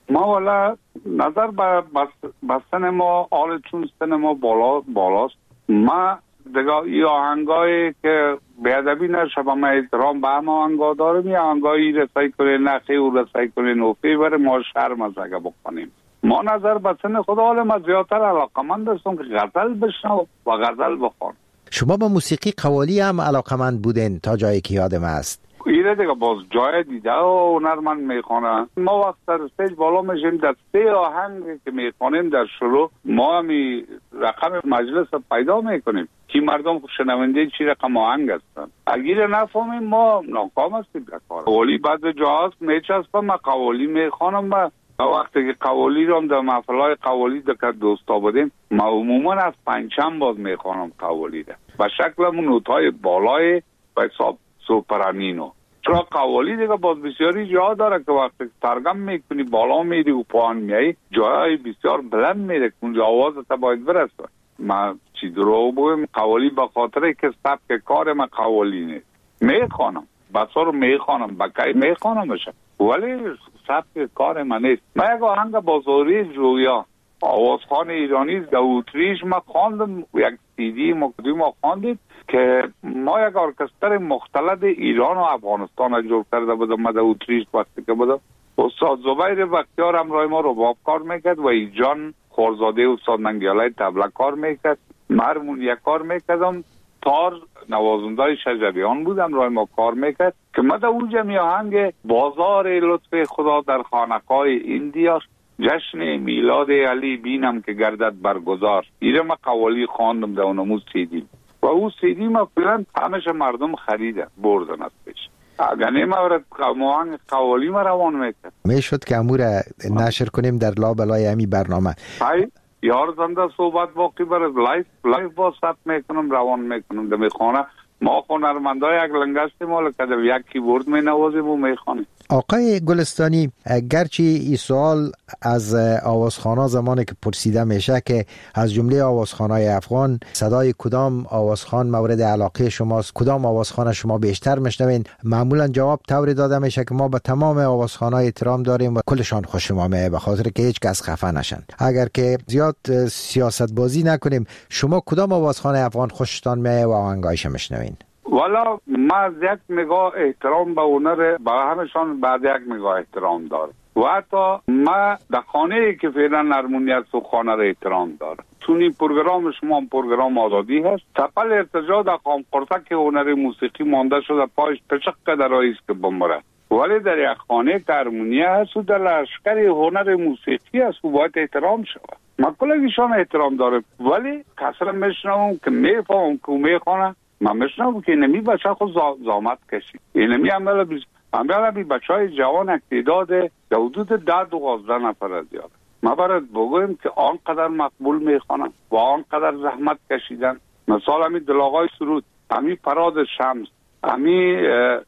ما والا نظر به بستن ما آل چون سن ما بالا بالاست. ما دیگه ای آهنگایی که بیادبی نشه با ما احترام به همه آهنگا داریم، یا آهنگایی رسایی کنه نخی و رسایی کنه نوفی بره ما شرم از اگه بکنیم. ما نظر به سن خدا حال ما زیادتر علاقمند هستم که غزل بشنو و غزل بخون. شما به موسیقی قوالی هم علاقمند بودین تا جایی که یادم است؟ ایره دیگه باز جای دیده و هنرمند میخونه. ما وقت در استیج بالا میشیم در سه آهنگ که میخونیم در شروع ما همی رقم مجلس پیدا میکنیم که مردم شنونده چی رقم آهنگ هستن. اگر نفهمیم ما ناکام هستیم در کار. قوالی بعد جاست میچسبم ما قوالی میخونم و وقتی که قوالی رو در محفلهای قوالی دکر دوستا بودیم ما عموما از پنجم باز میخونم قوالی ده و شکلمون نوتهای بالای و حساب سوپرانینو. چرا قوالی دیگه باز بسیاری جا داره که وقتی سرگم میکنی بالا میری و پایین میایی جای بسیار بلند میره که آوازت باید برسه. ما چی درو بگویم قوالی به خاطره که سبک کار ما قوالی نیست. میخوانم بسا رو میخوانم بکی میخوانمش ولی سبک کار من نیست. ما یک آهنگ بازاری جویا آوازخوان ایرانی در اتریش ما خواندم، یک سیدی مقدم ما خواندیم که ما یک ارکستر مختلط ایران و افغانستان جور کرده بودم. ما در اتریش وقتی که بودم استاد زبیر بختیار همراه ما رباب کار میکرد و ایجان خورزاده استاد ننگیالای طبله کار میکرد، مرمون یک کار میکردم، تار نوازنده شجریان بودم رای ما کار میکرد که ما در اونجا می آهنگ بازار لطف خدا در خانقاه ایندیا جشن میلاد علی بینم که گردد برگزار. ایره ما قوالی خواندم در اونمو سیدی و او سیدی ما فیلن همش مردم خریده بردن از پیش. اگر نیمه ورد آهنگ قوالی ما روان میکرد میشد که امور نشر کنیم در لابلای همی برنامه. های یار زنده صحبت باقی برد لایف لایف با ثبت میکنم روان میکنم در میخونه. ما هنرمندای یک لنگستی مال که در یک کیبورد می نوازیم و میخوانیم. آقای گلستانی گرچه این سوال از آوازخوانا زمانی که پرسیده میشه که از جمله آوازخوانای افغان صدای کدام آوازخوان مورد علاقه شماست، کدام آوازخوان شما بیشتر میشنوین، معمولا جواب طوری داده میشه که ما به تمام آوازخوانای احترام داریم و کلشان خوش ما میه به خاطر که هیچ کس خفه نشن. اگر که زیاد سیاست بازی نکنیم شما کدام آوازخوان افغان خوشتان میه و آهنگایش میشنوین؟ والا ما از یک نگاه احترام به هنر با همشان بعد یک نگاه احترام دارم و حتی ما در خانه ای که فعلا هرمونیت و خانه را احترام دارم. چون این پروگرام شما پروگرام آزادی هست تپل ارتجاع در خام قرصک هنر موسیقی مانده شده پایش پشق در رایست که بمره ولی در یک خانه که هرمونیه هست و در لشکر هنر موسیقی هست و باید احترام شود. ما کلگیشان احترام دارم ولی کسر میشنوم که میفهم که میخوانه من میشنم که اینمی بچه خود زامت کشید. اینمی عمل بیز عمل بی بچه های جوان اکتیداد در حدود ده دوازده نفر از یاد. ما باید بگویم که آنقدر مقبول میخوانم و آنقدر زحمت کشیدن. مثال همی دلاغای سرود، همی فراد شمس، همی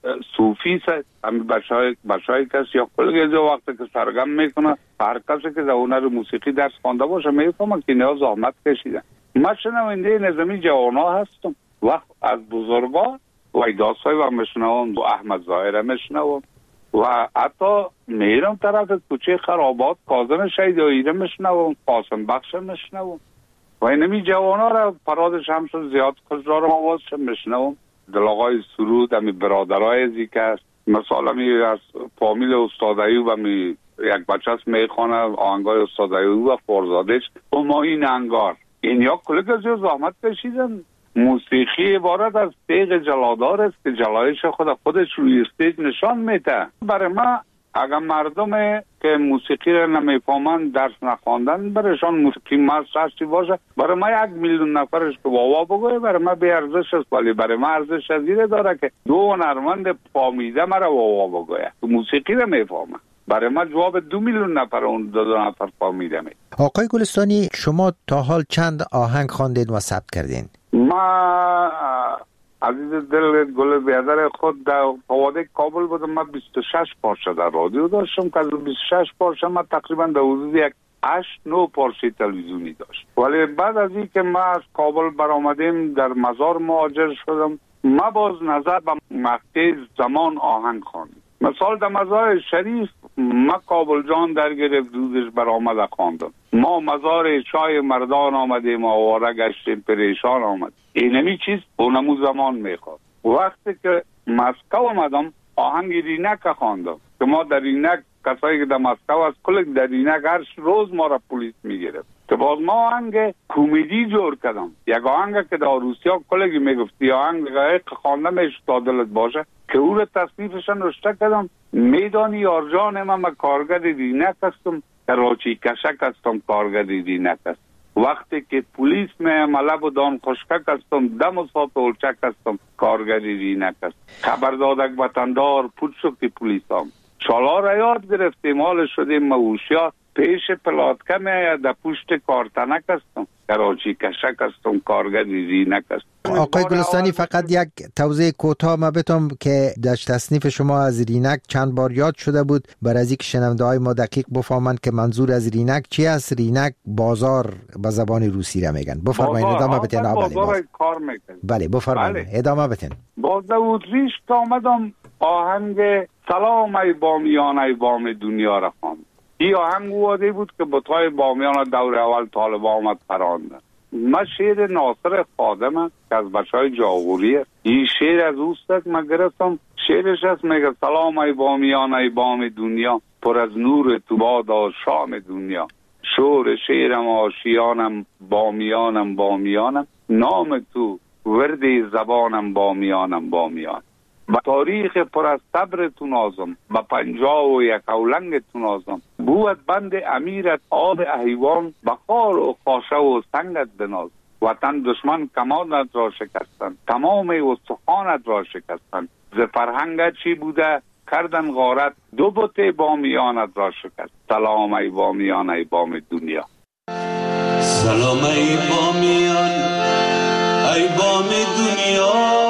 صوفی سه، همی بچه های بچه های کسی یا کل گزه وقتی که سرگم میکنه هر کسی که در هنر موسیقی درس خوانده باشه میفهمه که اینها زحمت کشیدن. ما شنونده نظامی جوانا هستم و از بزرگا و ایداسای و مشنوم و احمد ظاهره مشنوم و حتی میرم طرف کوچه خرابات کاظم شهید ایره مشنوم، قاسم بخش مشنوم و اینمی جوانا را فراد شمس زیاد کجرا را آوازش مشنوم. دلاغای سرود همی برادرای زیکه است مثلا همی از فامیل استادایی و همی یک بچه هست میخوانه آهنگای استادایی و فرزادش و ما این انگار این یا کلک از زحمت کشیدن. موسیقی عبارت از تیغ جلادار است که جلایش خود خودش روی استیج نشان میده. برای ما اگر مردم که موسیقی را نمیفهمند درس نخواندن برایشان موسیقی مستشی باشه برای ما یک میلیون نفرش که واوا بگوه برای ما بی ارزش است ولی برای ما ارزش ازیره داره که دو هنرمند فامیده مرا واوا بگوه که موسیقی را میفهمه. برای ما جواب دو میلیون نفر اون دو, دو نفر فامیده می. آقای گلستانی شما تا حال چند آهنگ خواندید و ثبت کردین؟ ما عزیز دل گل بیادر خود در فواده کابل بودم. ما بیست و شش پارچه در رادیو داشتم که از بیست و شش پارچه ما تقریبا در حدود یک هشت نه پارچه تلویزیونی داشت. ولی بعد از این که ما از کابل برآمدیم در مزار مهاجر شدم ما باز نظر به مقطع زمان آهنگ خواندیم. مثال در مزار شریف ما کابل جان در گرفت دودش برآمد خواندم. ما مزار چای مردان آمدیم آواره گشتیم پریشان آمد. اینمی چیز اونمو زمان میخواد. وقتی که مسکو آمدم آهنگ رینک خواندم که ما در رینک کسایی که در مسکو از کلک در رینک هر روز ما را پلیس میگرفت که باز ما آهنگ کمدی جور کردم. یک آهنگ که در روسیا کلگی میگفتی آهنگ که خوانده میشه تا دلت باشه که او را تصنیفشان رشته کردم. میدانی یارجان من من کارگر رینک هستم، کراچی کشک هستم، کارگر رینک هستم. وقتی که پلیس می ملب و دان خشکک هستم، دم و سات اولچک هستم، کارگر رینک هستم. خبر دادک وطندار پود شد که پلیس هم شالا را یاد گرفتیم حال شدیم موشیا پیش پلاتکه می در پشت کارتنک هستم، کراچی کشک هستم، کارگر رینک هستم. آقای گلستانی فقط یک توضیح کوتاه ما بتم که در تصنیف شما از رینک چند بار یاد شده بود برای از اینکه شنونده های ما دقیق بفهمند که منظور از رینک چی است. رینک بازار به زبان روسی را میگن. بفرمایید ادامه بدین. بازار کار میکنه. بله بفرمایید ادامه بدین. باز داود ریش که آمدم آهنگ سلام ای بامیان ای بام دنیا را خواند. این آهنگ واده بود که بطای بامیان دور اول طالبا آمد پراندن. من شعر ناصر خادم که از بچه های جاغوریه، این شعر از اوستک من گرفتم. شعرش هست میگه سلام ای بامیان ای بام دنیا، پر از نور تو بادا شام دنیا. شور شعرم آشیانم بامیانم بامیانم، نام تو ورد زبانم بامیانم بامیان. با تاریخ پر از صبر تو نازم، با پنجاه و یک اولنگ تو نازم. بود بند امیرت آب احیوان، با خار و خاشه و سنگت بناز. وطن دشمن کمانت را شکستن، تمام استخوانت را شکستن. ز فرهنگت چی بوده کردن غارت، دو بت بامیانت را شکست. سلام ای بامیان ای بام دنیا. سلام ای بامیان ای بام دنیا،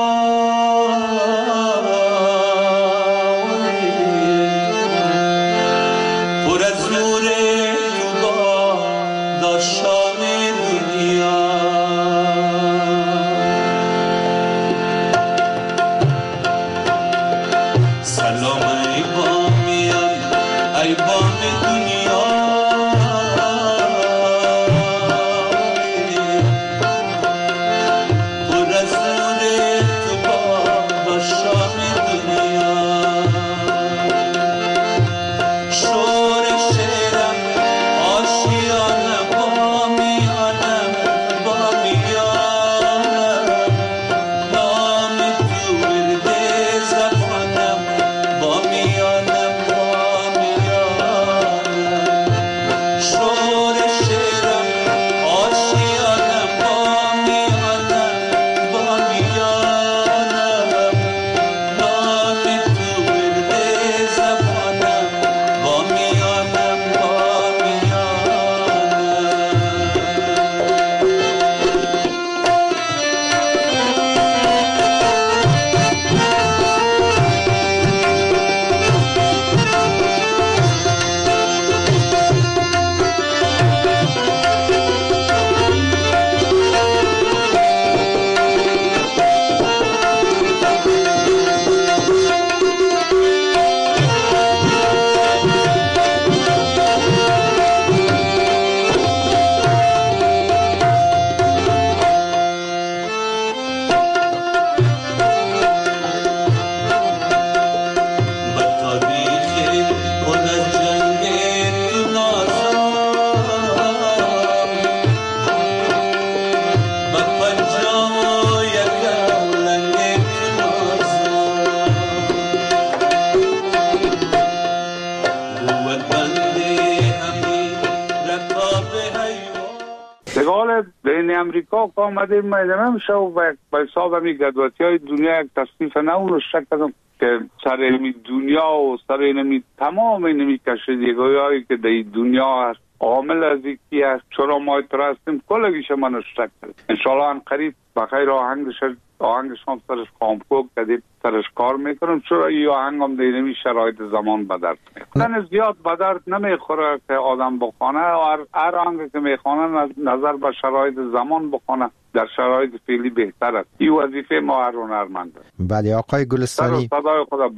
امریکا که آمده میدنم شو و به حساب همی گدواتی های دنیا یک تصنیف نو رو شک کردم که سر اینمی دنیا و سر اینمی تمام اینمی کشیدگی هایی که در دنیا هست عامل از یکی هست چرا ما اترستیم کلگیش من شک کردم. انشالله ان قریب بخیر آهنگش آهنگش هم سرش کامپوک کدیم سرش کار میکنم چرا این آهنگ هم دینمی شرایط زمان بدرد میکنم زیاد بدرد نمیخوره که آدم بخونه و هر آهنگ که میخونه نظر به شرایط زمان بخونه در شرایط فعلی بهتر است. این وظیفه ما هر هنرمند است. بله آقای گلستانی صدای خدا بالا.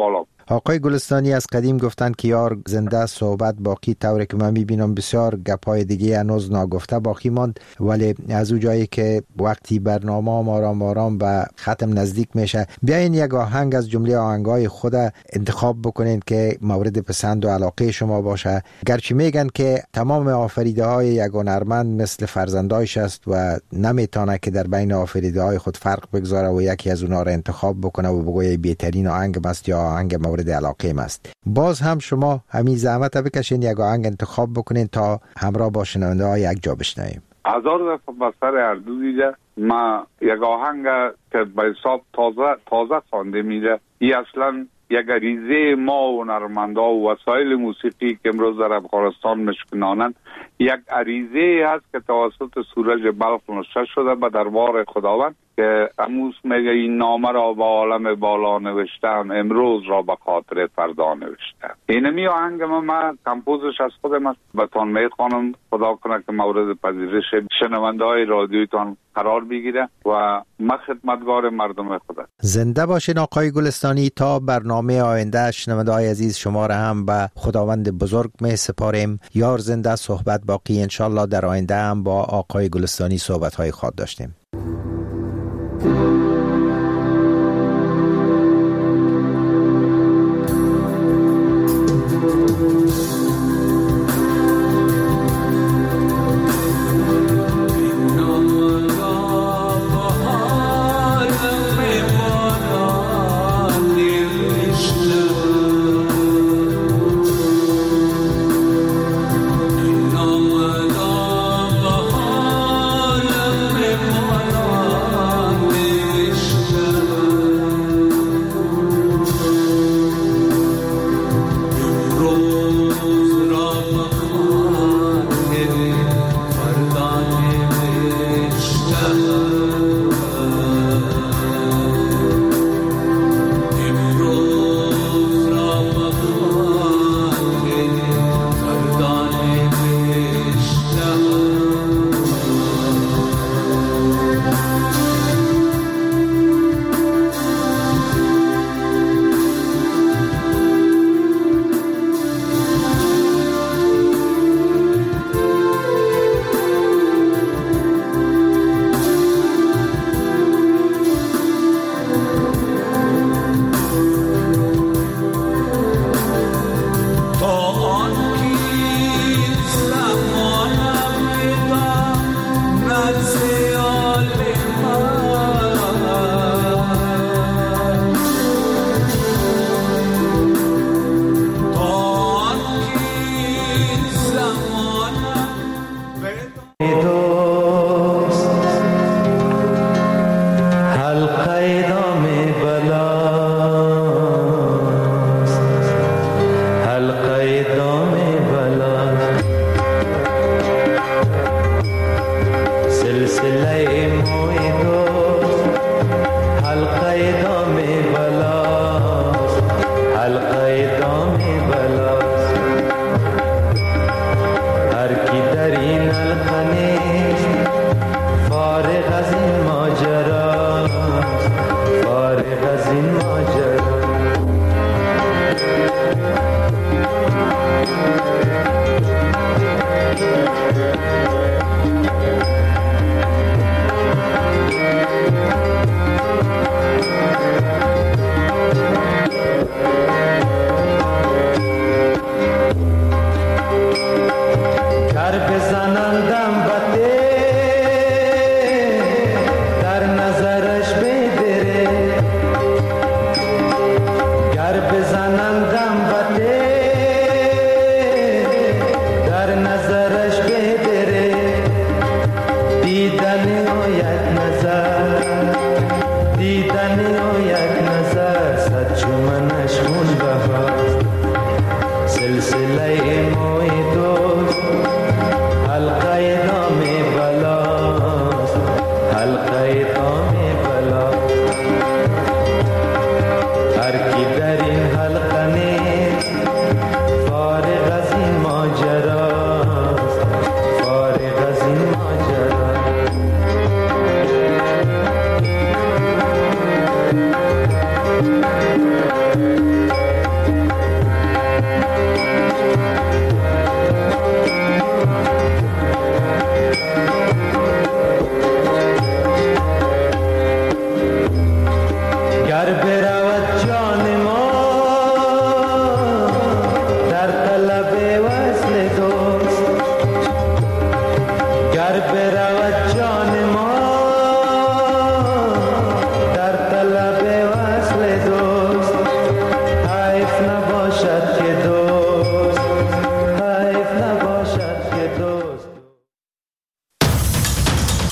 آقای گلستانی از قدیم گفتن که یار زنده صحبت باقی، طوری که من میبینم بسیار گپای دیگه هنوز ناگفته باقی ماند، ولی از اون جایی که وقتی برنامه آرام آرام به ختم نزدیک میشه، بیاین یک آهنگ از جمله آهنگای خود انتخاب بکنین که مورد پسند و علاقه شما باشه. گرچه میگن که تمام آفریده های یک هنرمند مثل فرزندایش است و نمیتونه که در بین آفریده های خود فرق بگذاره و یکی از اونها را انتخاب بکنه و بگویه بهترین آهنگ است یا آهنگ مورد علاقه است. باز هم شما همین زحمت بکشین یک آهنگ انتخاب بکنین تا همراه با شنونده ها یک جا بشنویم. هزار دفعه بسر اردو دیده ما یک آهنگ که به حساب تازه تازه خوانده میده. این اصلا یک غریزه ما و هنرمندا و وسایل موسیقی که امروز در افغانستان مشکنانند، یک غریزه هست که توسط سورج بلخ نوشته شده به دربار خداوند که امروز میگه این نامه را به عالم بالا نوشتم، امروز را به خاطر فردا نوشتم. اینمی آهنگ ما من کمپوزش از خودم است. بهتون میخوانم، خدا کنه که مورد پذیرش شنونده های رادیویتان قرار بگیره و من خدمتگار مردم خدا. زنده باشین آقای گلستانی. تا برنامه آینده شنونده های عزیز شما را هم به خداوند بزرگ می سپاریم. یار زنده، صحبت باقی. انشالله در آینده هم با آقای گلستانی صحبت های خواهد داشتیم.